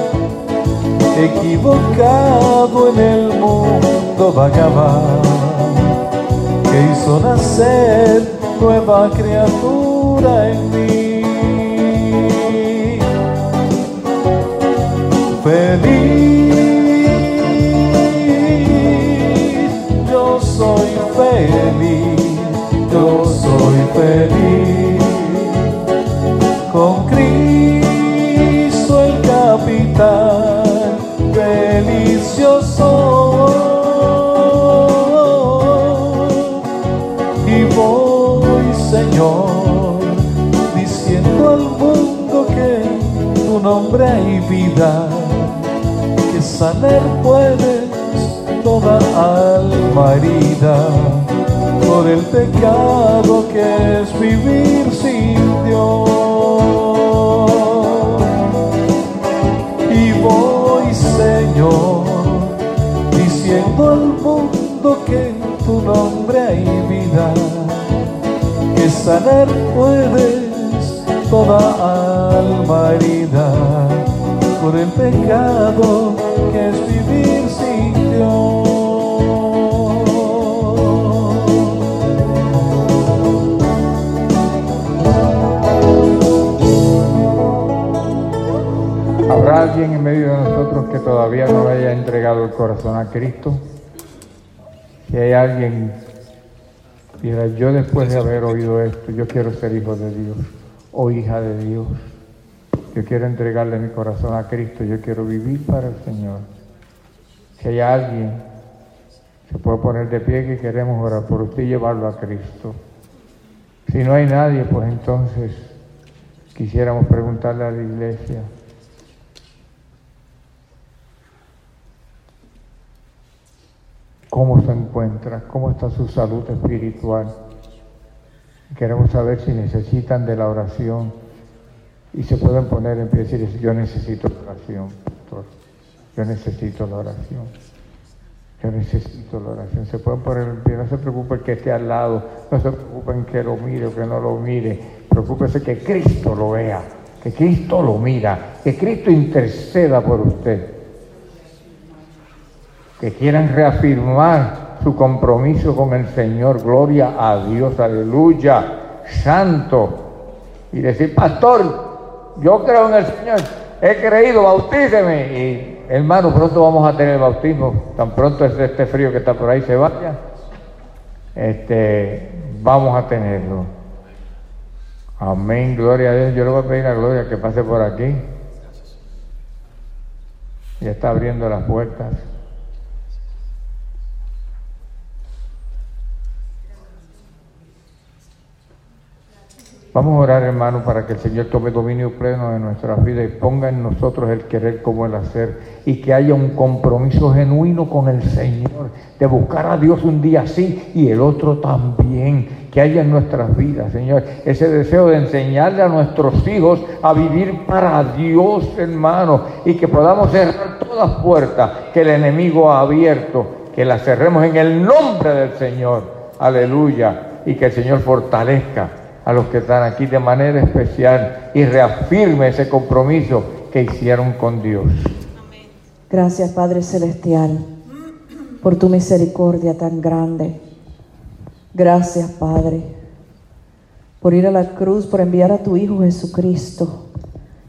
equivocado en el mundo vagaba, que hizo nacer nueva criatura en mí. Feliz, yo soy feliz, yo soy feliz, con Cristo el capitán, feliz yo soy. Y voy, Señor, diciendo al mundo que tu nombre hay vida, que sanar puedes toda alma herida por el pecado que es vivir sin Dios. Y voy, Señor, diciendo al mundo que en tu nombre hay vida, que sanar puedes toda alma herida por el pecado que es vivir sin Dios. ¿Habrá alguien en medio de nosotros que todavía no le haya entregado el corazón a Cristo? Si hay alguien, mira, yo después de haber oído esto, yo quiero ser hijo de Dios o hija de Dios. Yo quiero entregarle mi corazón a Cristo, yo quiero vivir para el Señor. Si hay alguien, se puede poner de pie, que queremos orar por usted y llevarlo a Cristo. Si no hay nadie, pues entonces quisiéramos preguntarle a la iglesia: ¿cómo se encuentra? ¿Cómo está su salud espiritual? Queremos saber si necesitan de la oración. Y se pueden poner en pie y decir: yo necesito la oración, pastor. Yo necesito la oración. Yo necesito la oración. Se pueden poner en pie. No se preocupen que esté al lado. No se preocupen que lo mire o que no lo mire. Preocúpese que Cristo lo vea. Que Cristo lo mira. Que Cristo interceda por usted. Que quieran reafirmar su compromiso con el Señor. Gloria a Dios. Aleluya. Santo. Y decir: pastor, yo creo en el Señor, he creído, bautíceme. Y hermano, pronto vamos a tener el bautismo, tan pronto este frío que está por ahí se vaya, este, vamos a tenerlo. Amén, gloria a Dios. Yo le voy a pedir a Gloria que pase por aquí. Ya está abriendo las puertas. Vamos a orar, hermano, para que el Señor tome dominio pleno de nuestras vidas y ponga en nosotros el querer como el hacer, y que haya un compromiso genuino con el Señor, de buscar a Dios un día sí y el otro también, que haya en nuestras vidas, Señor, ese deseo de enseñarle a nuestros hijos a vivir para Dios, hermano, y que podamos cerrar todas puertas que el enemigo ha abierto, que las cerremos en el nombre del Señor, aleluya, y que el Señor fortalezca a los que están aquí de manera especial y reafirme ese compromiso que hicieron con Dios. Gracias, Padre Celestial, por tu misericordia tan grande. Gracias, Padre, por ir a la cruz, por enviar a tu Hijo Jesucristo,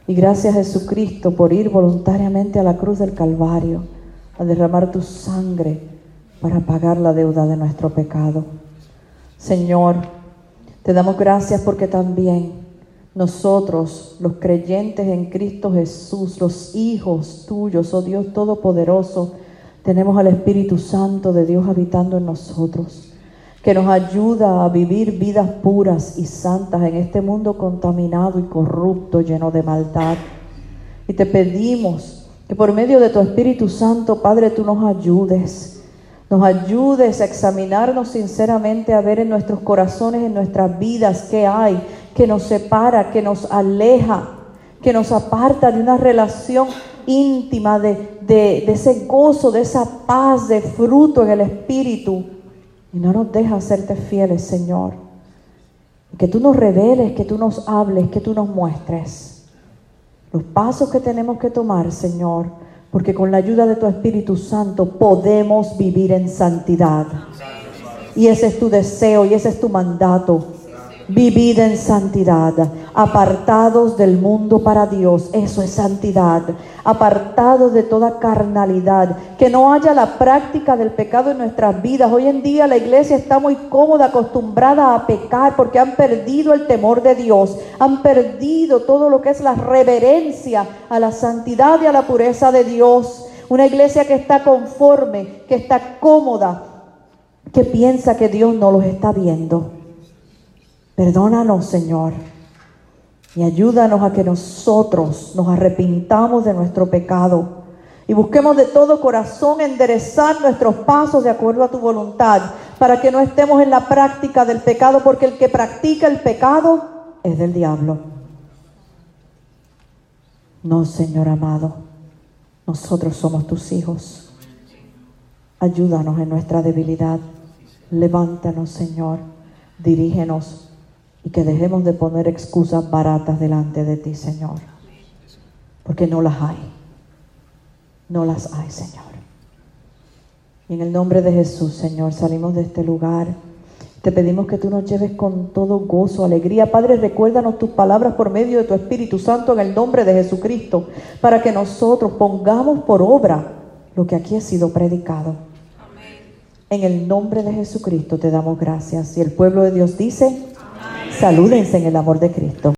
Y gracias, Jesucristo, por ir voluntariamente a la cruz del Calvario, a derramar tu sangre para pagar la deuda de nuestro pecado. Señor, te damos gracias porque también nosotros, los creyentes en Cristo Jesús, los hijos tuyos, oh Dios Todopoderoso, tenemos al Espíritu Santo de Dios habitando en nosotros, que nos ayuda a vivir vidas puras y santas en este mundo contaminado y corrupto, lleno de maldad. Y te pedimos que por medio de tu Espíritu Santo, Padre, tú nos ayudes, nos ayudes a examinarnos sinceramente, a ver en nuestros corazones, en nuestras vidas, qué hay que nos separa, que nos aleja, que nos aparta de una relación íntima, de, de, de ese gozo, de esa paz, de fruto en el Espíritu. Y no nos dejas serte fieles, Señor. Que tú nos reveles, que tú nos hables, que tú nos muestres los pasos que tenemos que tomar, Señor, porque con la ayuda de tu Espíritu Santo podemos vivir en santidad. Y ese es tu deseo y ese es tu mandato. Vivid en santidad, apartados del mundo para Dios. Eso es santidad. Apartados de toda carnalidad. Que no haya la práctica del pecado en nuestras vidas. Hoy en día la iglesia está muy cómoda, acostumbrada a pecar, porque han perdido el temor de Dios. Han perdido todo lo que es la reverencia a la santidad y a la pureza de Dios. Una iglesia que está conforme, que está cómoda, que piensa que Dios no los está viendo. Perdónanos, Señor, y ayúdanos a que nosotros nos arrepintamos de nuestro pecado y busquemos de todo corazón enderezar nuestros pasos de acuerdo a tu voluntad, para que no estemos en la práctica del pecado, porque el que practica el pecado es del diablo. No, Señor amado, nosotros somos tus hijos. Ayúdanos en nuestra debilidad. Levántanos, Señor, dirígenos. Y que dejemos de poner excusas baratas delante de ti, Señor. Porque no las hay. No las hay, Señor. Y en el nombre de Jesús, Señor, salimos de este lugar. Te pedimos que tú nos lleves con todo gozo, alegría. Padre, recuérdanos tus palabras por medio de tu Espíritu Santo en el nombre de Jesucristo, para que nosotros pongamos por obra lo que aquí ha sido predicado. Amén. En el nombre de Jesucristo te damos gracias. Y el pueblo de Dios dice... Salúdense en el amor de Cristo.